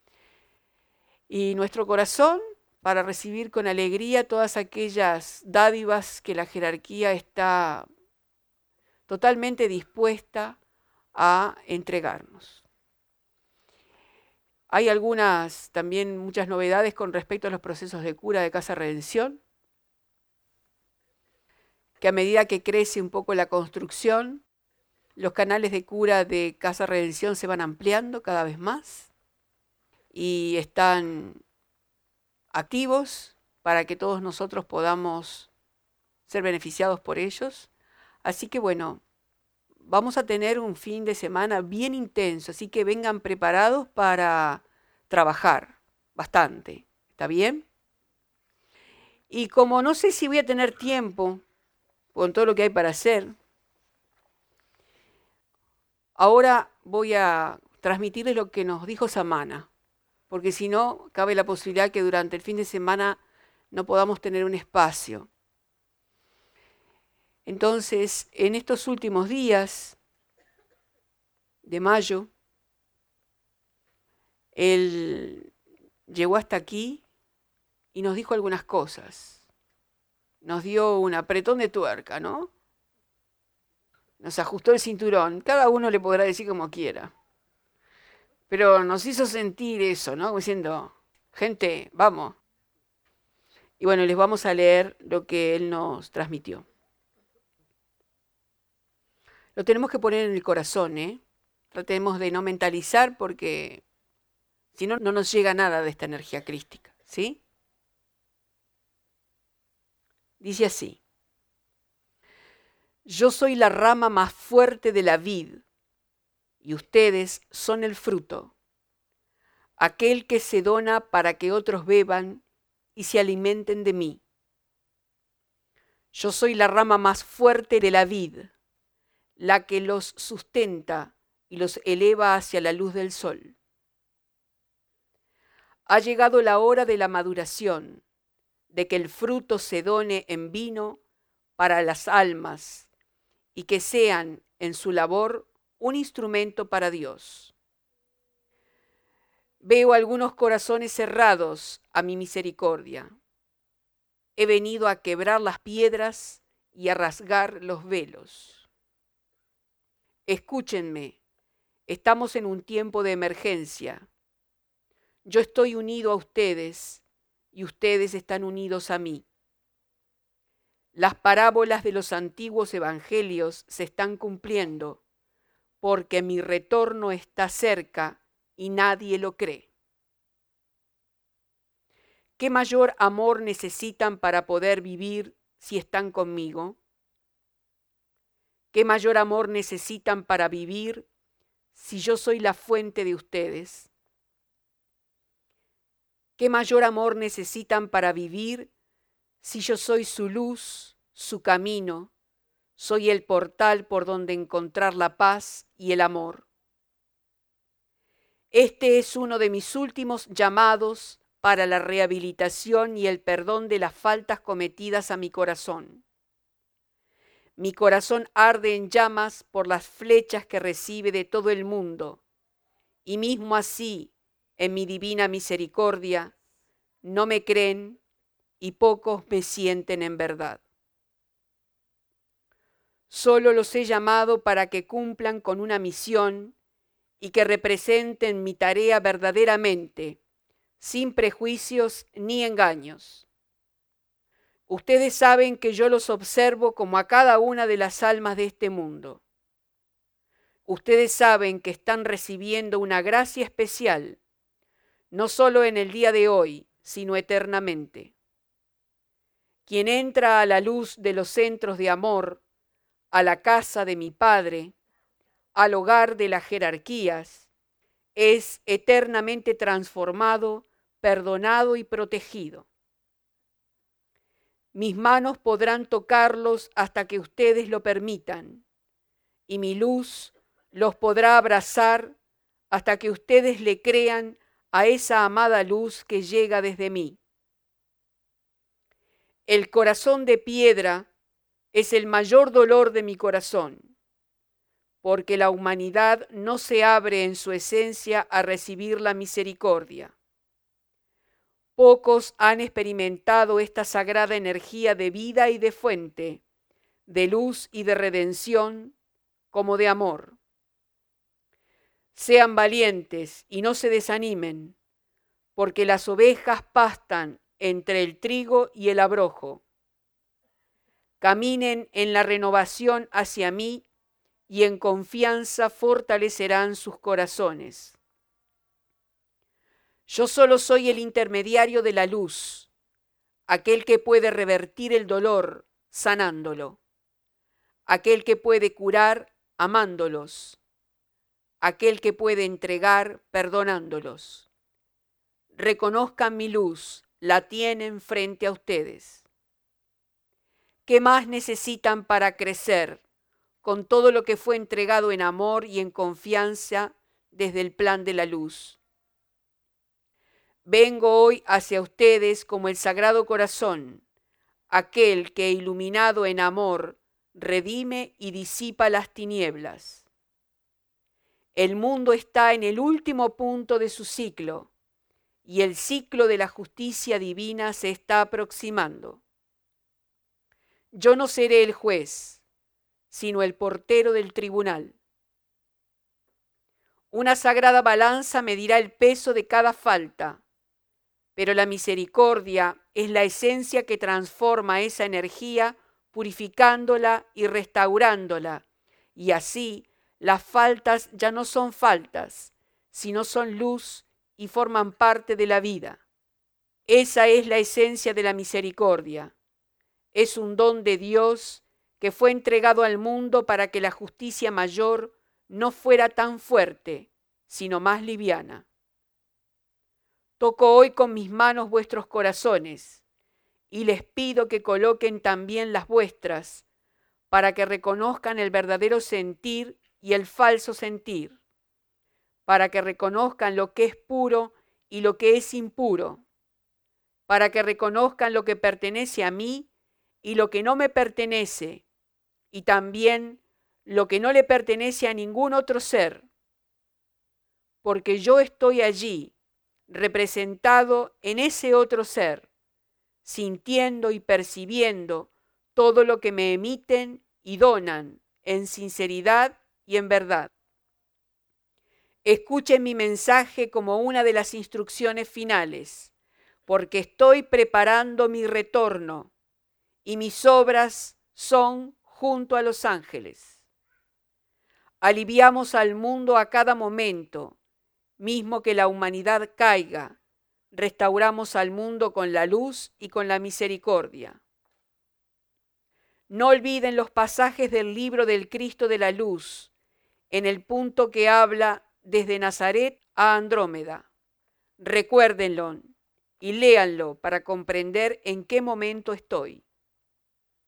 y nuestro corazón para recibir con alegría todas aquellas dádivas que la jerarquía está totalmente dispuesta a entregarnos. Hay algunas, también muchas novedades con respecto a los procesos de cura de Casa Redención, que a medida que crece un poco la construcción, los canales de cura de Casa Redención se van ampliando cada vez más y están activos para que todos nosotros podamos ser beneficiados por ellos. Así que bueno, vamos a tener un fin de semana bien intenso, así que vengan preparados para trabajar bastante, ¿está bien? Y como no sé si voy a tener tiempo con todo lo que hay para hacer, ahora voy a transmitirles lo que nos dijo Samana, porque si no, cabe la posibilidad que durante el fin de semana no podamos tener un espacio. Entonces, en estos últimos días de mayo, él llegó hasta aquí y nos dijo algunas cosas. Nos dio un apretón de tuerca, ¿no? Nos ajustó el cinturón. Cada uno le podrá decir como quiera. Pero nos hizo sentir eso, ¿no? Como diciendo, gente, vamos. Y bueno, les vamos a leer lo que él nos transmitió. Lo tenemos que poner en el corazón, ¿eh? Tratemos de no mentalizar porque si no, no nos llega nada de esta energía crística, ¿sí? Dice así: yo soy la rama más fuerte de la vid y ustedes son el fruto, aquel que se dona para que otros beban y se alimenten de mí. Yo soy la rama más fuerte de la vid, la que los sustenta y los eleva hacia la luz del sol. Ha llegado la hora de la maduración, de que el fruto se done en vino para las almas y que sean en su labor un instrumento para Dios. Veo algunos corazones cerrados a mi misericordia. He venido a quebrar las piedras y a rasgar los velos. Escúchenme, estamos en un tiempo de emergencia. Yo estoy unido a ustedes y ustedes están unidos a mí. Las parábolas de los antiguos evangelios se están cumpliendo porque mi retorno está cerca y nadie lo cree. ¿Qué mayor amor necesitan para poder vivir si están conmigo? ¿Qué mayor amor necesitan para vivir si yo soy la fuente de ustedes? ¿Qué mayor amor necesitan para vivir si yo soy su luz, su camino, soy el portal por donde encontrar la paz y el amor? Este es uno de mis últimos llamados para la rehabilitación y el perdón de las faltas cometidas a mi corazón. Mi corazón arde en llamas por las flechas que recibe de todo el mundo, y mismo así, en mi divina misericordia, no me creen y pocos me sienten en verdad. Solo los he llamado para que cumplan con una misión y que representen mi tarea verdaderamente, sin prejuicios ni engaños. Ustedes saben que yo los observo como a cada una de las almas de este mundo. Ustedes saben que están recibiendo una gracia especial, no solo en el día de hoy, sino eternamente. Quien entra a la luz de los centros de amor, a la casa de mi Padre, al hogar de las jerarquías, es eternamente transformado, perdonado y protegido. Mis manos podrán tocarlos hasta que ustedes lo permitan, y mi luz los podrá abrazar hasta que ustedes le crean a esa amada luz que llega desde mí. El corazón de piedra es el mayor dolor de mi corazón, porque la humanidad no se abre en su esencia a recibir la misericordia. Pocos han experimentado esta sagrada energía de vida y de fuente, de luz y de redención, como de amor. Sean valientes y no se desanimen, porque las ovejas pastan entre el trigo y el abrojo. Caminen en la renovación hacia mí y en confianza fortalecerán sus corazones. Yo solo soy el intermediario de la luz, aquel que puede revertir el dolor sanándolo, aquel que puede curar amándolos, aquel que puede entregar perdonándolos. Reconozcan mi luz, la tienen frente a ustedes. ¿Qué más necesitan para crecer con todo lo que fue entregado en amor y en confianza desde el plan de la luz? Vengo hoy hacia ustedes como el Sagrado Corazón, aquel que, iluminado en amor, redime y disipa las tinieblas. El mundo está en el último punto de su ciclo, y el ciclo de la justicia divina se está aproximando. Yo no seré el juez, sino el portero del tribunal. Una sagrada balanza medirá el peso de cada falta, pero la misericordia es la esencia que transforma esa energía, purificándola y restaurándola, y así las faltas ya no son faltas, sino son luz y forman parte de la vida. Esa es la esencia de la misericordia. Es un don de Dios que fue entregado al mundo para que la justicia mayor no fuera tan fuerte, sino más liviana. Toco hoy con mis manos vuestros corazones y les pido que coloquen también las vuestras para que reconozcan el verdadero sentir y el falso sentir, para que reconozcan lo que es puro y lo que es impuro, para que reconozcan lo que pertenece a mí y lo que no me pertenece, y también lo que no le pertenece a ningún otro ser, porque yo estoy allí, representado en ese otro ser, sintiendo y percibiendo todo lo que me emiten y donan en sinceridad y en verdad. Escuchen mi mensaje como una de las instrucciones finales, porque estoy preparando mi retorno y mis obras son junto a los ángeles. Aliviamos al mundo a cada momento, mismo que la humanidad caiga, restauramos al mundo con la luz y con la misericordia. No olviden los pasajes del libro del Cristo de la Luz, en el punto que habla desde Nazaret a Andrómeda. Recuérdenlo y léanlo para comprender en qué momento estoy.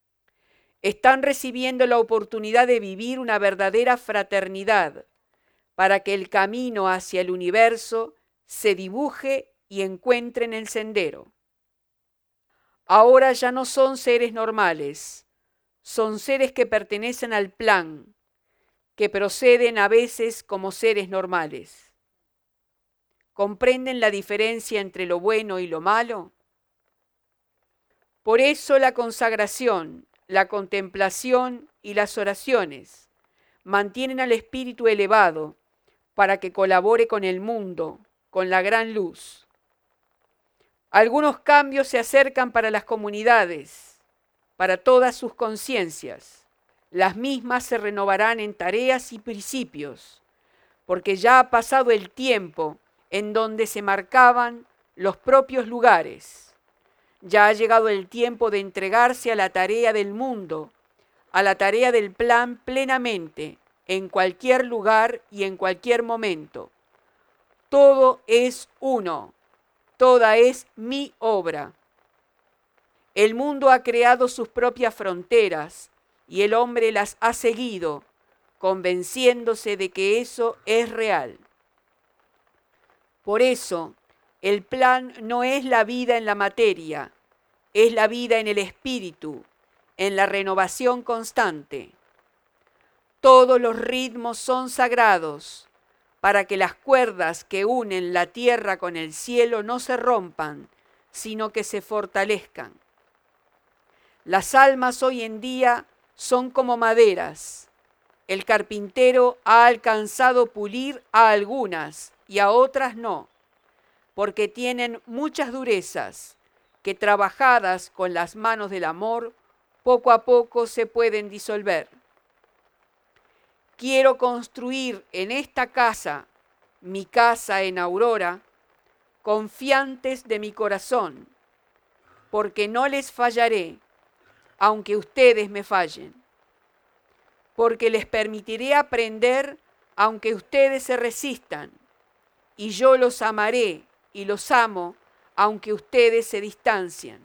Están recibiendo la oportunidad de vivir una verdadera fraternidad, para que el camino hacia el universo se dibuje y encuentren el sendero. Ahora ya no son seres normales, son seres que pertenecen al plan, que proceden a veces como seres normales. ¿Comprenden la diferencia entre lo bueno y lo malo? Por eso la consagración, la contemplación y las oraciones mantienen al espíritu elevado para que colabore con el mundo, con la gran luz. Algunos cambios se acercan para las comunidades, para todas sus conciencias. Las mismas se renovarán en tareas y principios, porque ya ha pasado el tiempo en donde se marcaban los propios lugares. Ya ha llegado el tiempo de entregarse a la tarea del mundo, a la tarea del plan plenamente, en cualquier lugar y en cualquier momento. Todo es uno, toda es mi obra. El mundo ha creado sus propias fronteras y el hombre las ha seguido, convenciéndose de que eso es real. Por eso, el plan no es la vida en la materia, es la vida en el espíritu, en la renovación constante. Todos los ritmos son sagrados, para que las cuerdas que unen la tierra con el cielo no se rompan, sino que se fortalezcan. Las almas hoy en día son como maderas. El carpintero ha alcanzado pulir a algunas y a otras no, porque tienen muchas durezas que trabajadas con las manos del amor, poco a poco se pueden disolver. Quiero construir en esta casa, mi casa en Aurora, confiantes de mi corazón, porque no les fallaré, aunque ustedes me fallen, porque les permitiré aprender, aunque ustedes se resistan, y yo los amaré y los amo, aunque ustedes se distancian.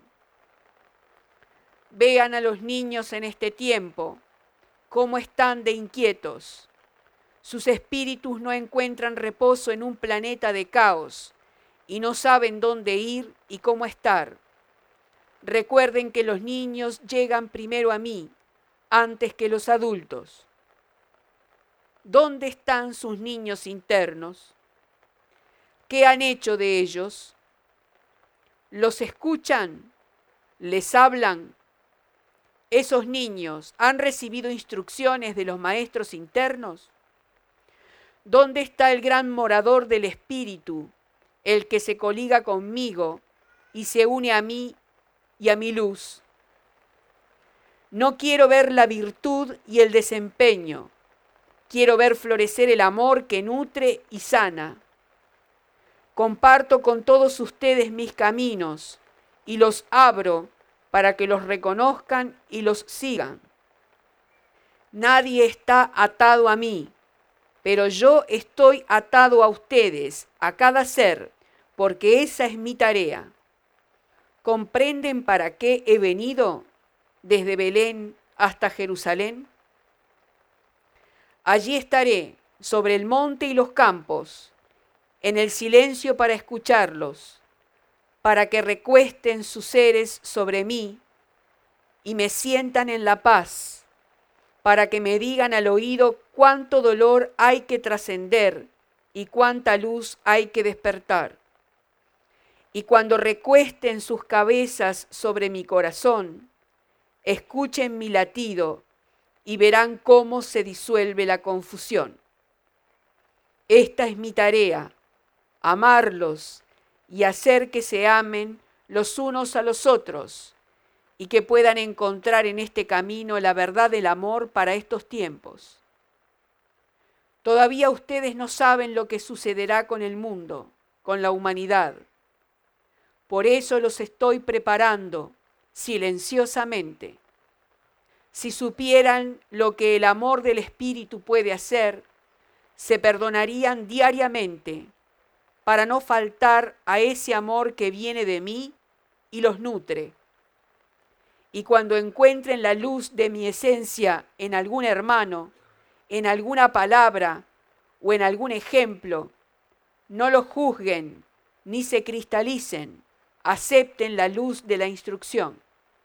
Vean a los niños en este tiempo, cómo están de inquietos. Sus espíritus no encuentran reposo en un planeta de caos y no saben dónde ir y cómo estar. Recuerden que los niños llegan primero a mí, antes que los adultos. ¿Dónde están sus niños internos? ¿Qué han hecho de ellos? ¿Los escuchan? ¿Les hablan? ¿Esos niños han recibido instrucciones de los maestros internos? ¿Dónde está el gran morador del espíritu, el que se coliga conmigo y se une a mí y a mi luz? No quiero ver la virtud y el desempeño, quiero ver florecer el amor que nutre y sana. Comparto con todos ustedes mis caminos y los abro para que los reconozcan y los sigan. Nadie está atado a mí, pero yo estoy atado a ustedes, a cada ser, porque esa es mi tarea. ¿Comprenden para qué he venido desde Belén hasta Jerusalén? Allí estaré, sobre el monte y los campos, en el silencio para escucharlos, para que recuesten sus seres sobre mí y me sientan en la paz, para que me digan al oído cuánto dolor hay que trascender y cuánta luz hay que despertar. Y cuando recuesten sus cabezas sobre mi corazón, escuchen mi latido y verán cómo se disuelve la confusión. Esta es mi tarea, amarlos y hacer que se amen los unos a los otros y que puedan encontrar en este camino la verdad del amor para estos tiempos. Todavía ustedes no saben lo que sucederá con el mundo, con la humanidad. Por eso los estoy preparando silenciosamente. Si supieran lo que el amor del Espíritu puede hacer, se perdonarían diariamente para no faltar a ese amor que viene de mí y los nutre. Y cuando encuentren la luz de mi esencia en algún hermano, en alguna palabra o en algún ejemplo, no lo juzguen ni se cristalicen, acepten la luz de la instrucción.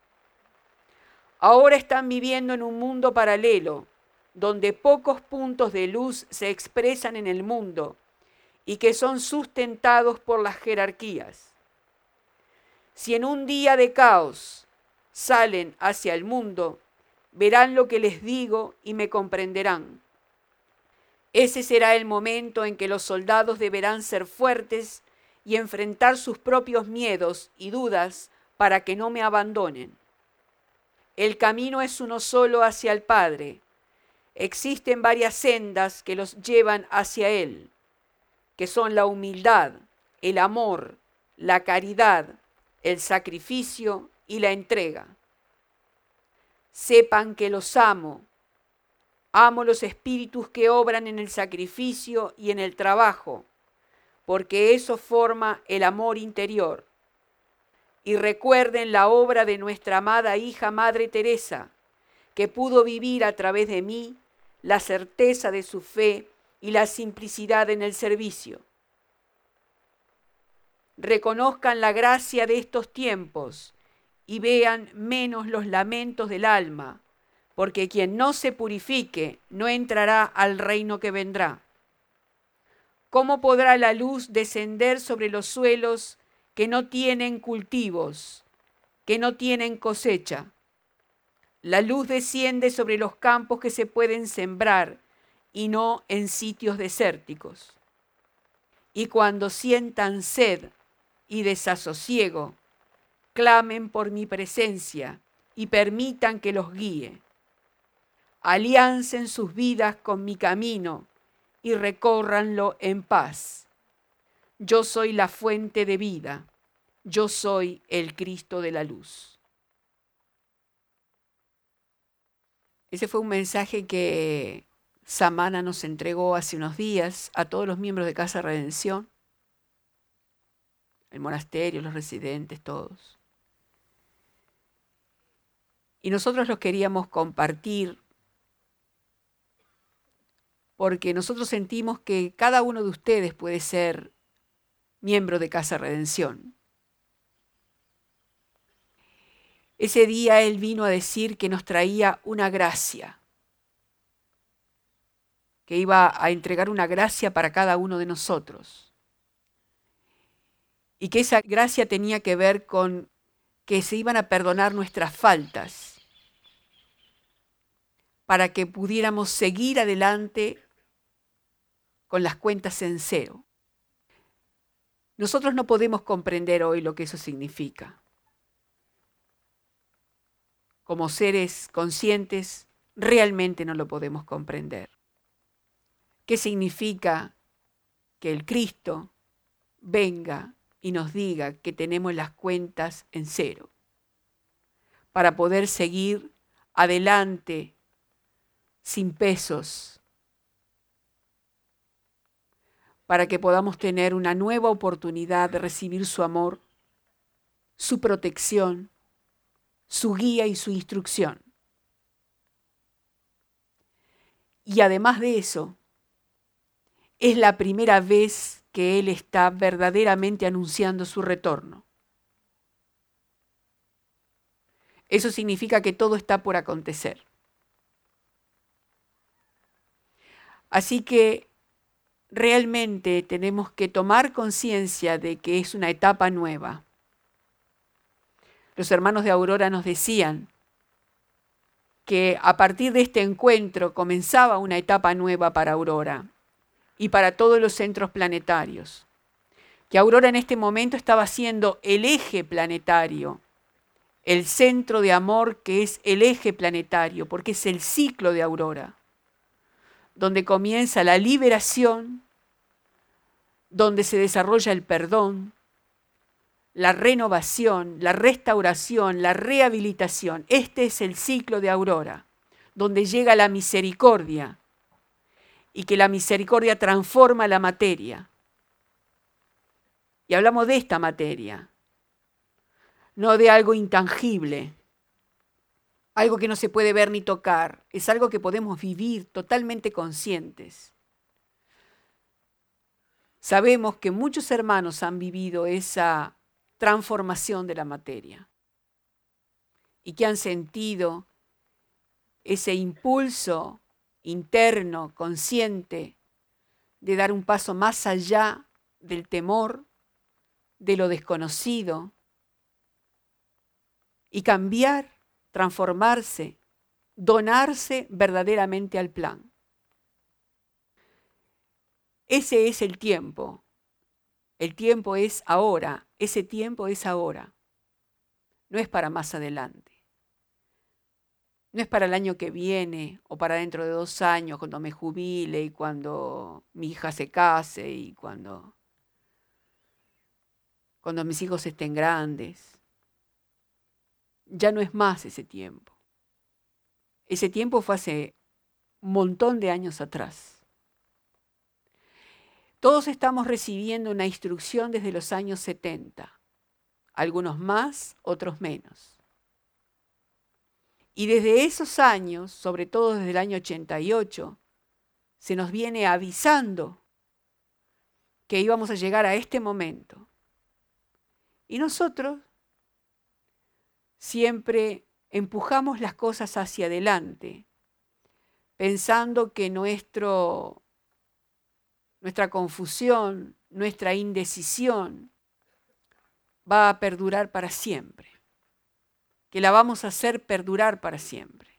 Ahora están viviendo en un mundo paralelo, donde pocos puntos de luz se expresan en el mundo y que son sustentados por las jerarquías. Si en un día de caos salen hacia el mundo, verán lo que les digo y me comprenderán. Ese será el momento en que los soldados deberán ser fuertes y enfrentar sus propios miedos y dudas para que no me abandonen. El camino es uno solo hacia el Padre. Existen varias sendas que los llevan hacia Él, que son la humildad, el amor, la caridad, el sacrificio y la entrega. Sepan que los amo. Amo los espíritus que obran en el sacrificio y en el trabajo, porque eso forma el amor interior. Y recuerden la obra de nuestra amada hija Madre Teresa, que pudo vivir a través de mí la certeza de su fe y la simplicidad en el servicio. Reconozcan la gracia de estos tiempos y vean menos los lamentos del alma, porque quien no se purifique no entrará al reino que vendrá. ¿Cómo podrá la luz descender sobre los suelos que no tienen cultivos, que no tienen cosecha? La luz desciende sobre los campos que se pueden sembrar y no en sitios desérticos. Y cuando sientan sed y desasosiego, clamen por mi presencia y permitan que los guíe. Aliancen sus vidas con mi camino y recórranlo en paz. Yo soy la fuente de vida. Yo soy el Cristo de la luz. Ese fue un mensaje que Samana nos entregó hace unos días a todos los miembros de Casa Redención, el monasterio, los residentes, todos. Y nosotros los queríamos compartir porque nosotros sentimos que cada uno de ustedes puede ser miembro de Casa Redención. Ese día él vino a decir que nos traía una gracia, que iba a entregar una gracia para cada uno de nosotros. Y que esa gracia tenía que ver con que se iban a perdonar nuestras faltas, para que pudiéramos seguir adelante con las cuentas en cero. Nosotros no podemos comprender hoy lo que eso significa. Como seres conscientes, realmente no lo podemos comprender. ¿Qué significa que el Cristo venga y nos diga que tenemos las cuentas en cero para poder seguir adelante sin pesos, para que podamos tener una nueva oportunidad de recibir su amor, su protección, su guía y su instrucción? Y además de eso, es la primera vez que Él está verdaderamente anunciando su retorno. Eso significa que todo está por acontecer. Así que realmente tenemos que tomar conciencia de que es una etapa nueva. Los hermanos de Aurora nos decían que a partir de este encuentro comenzaba una etapa nueva para Aurora y para todos los centros planetarios. Que Aurora en este momento estaba siendo el eje planetario, el centro de amor que es el eje planetario, porque es el ciclo de Aurora, donde comienza la liberación, donde se desarrolla el perdón, la renovación, la restauración, la rehabilitación. Este es el ciclo de Aurora, donde llega la misericordia y que la misericordia transforma la materia. Y hablamos de esta materia, no de algo intangible, algo que no se puede ver ni tocar, es algo que podemos vivir totalmente conscientes. Sabemos que muchos hermanos han vivido esa transformación de la materia y que han sentido ese impulso interno, consciente, de dar un paso más allá del temor, de lo desconocido, y cambiar, transformarse, donarse verdaderamente al plan. Ese es el tiempo. El tiempo es ahora. Ese tiempo es ahora. No es para más adelante. No es para el año que viene o para dentro de dos años, cuando me jubile y cuando mi hija se case y cuando, cuando mis hijos estén grandes. Ya no es más ese tiempo. Ese tiempo fue hace un montón de años atrás. Todos estamos recibiendo una instrucción desde los años setenta, algunos más, otros menos. Y desde esos años, sobre todo desde el año ochenta y ocho, se nos viene avisando que íbamos a llegar a este momento. Y nosotros siempre empujamos las cosas hacia adelante, pensando que nuestro, nuestra confusión, nuestra indecisión va a perdurar para siempre, que la vamos a hacer perdurar para siempre.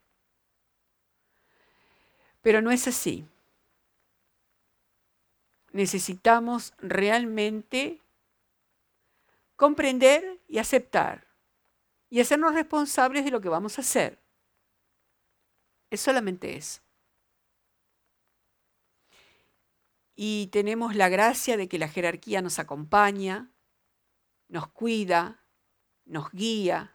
Pero no es así. Necesitamos realmente comprender y aceptar y hacernos responsables de lo que vamos a hacer. Es solamente eso. Y tenemos la gracia de que la jerarquía nos acompaña, nos cuida, nos guía,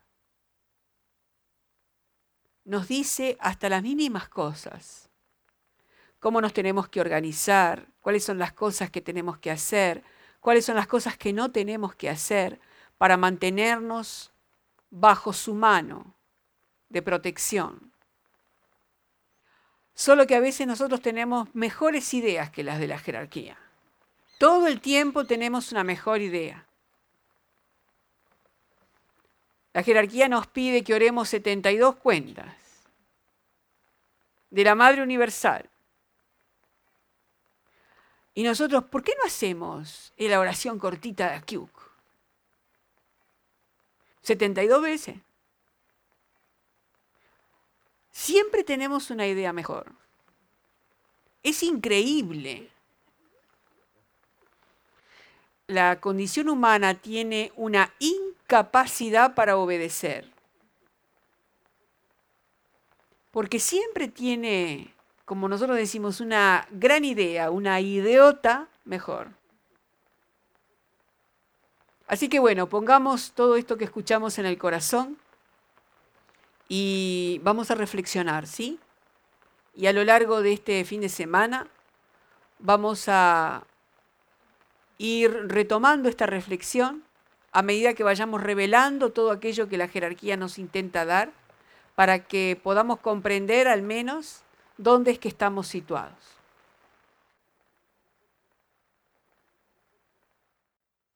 nos dice hasta las mínimas cosas, cómo nos tenemos que organizar, cuáles son las cosas que tenemos que hacer, cuáles son las cosas que no tenemos que hacer para mantenernos bajo su mano de protección. Solo que a veces nosotros tenemos mejores ideas que las de la jerarquía. Todo el tiempo tenemos una mejor idea. La jerarquía nos pide que oremos setenta y dos cuentas de la Madre Universal. Y nosotros, ¿por qué no hacemos la oración cortita de Akyuk? setenta y dos veces. Siempre tenemos una idea mejor. Es increíble. La condición humana tiene una incapacidad para obedecer. Porque siempre tiene, como nosotros decimos, una gran idea, una ideota mejor. Así que bueno, pongamos todo esto que escuchamos en el corazón y vamos a reflexionar, ¿sí? Y a lo largo de este fin de semana vamos a ir retomando esta reflexión a medida que vayamos revelando todo aquello que la jerarquía nos intenta dar para que podamos comprender al menos dónde es que estamos situados.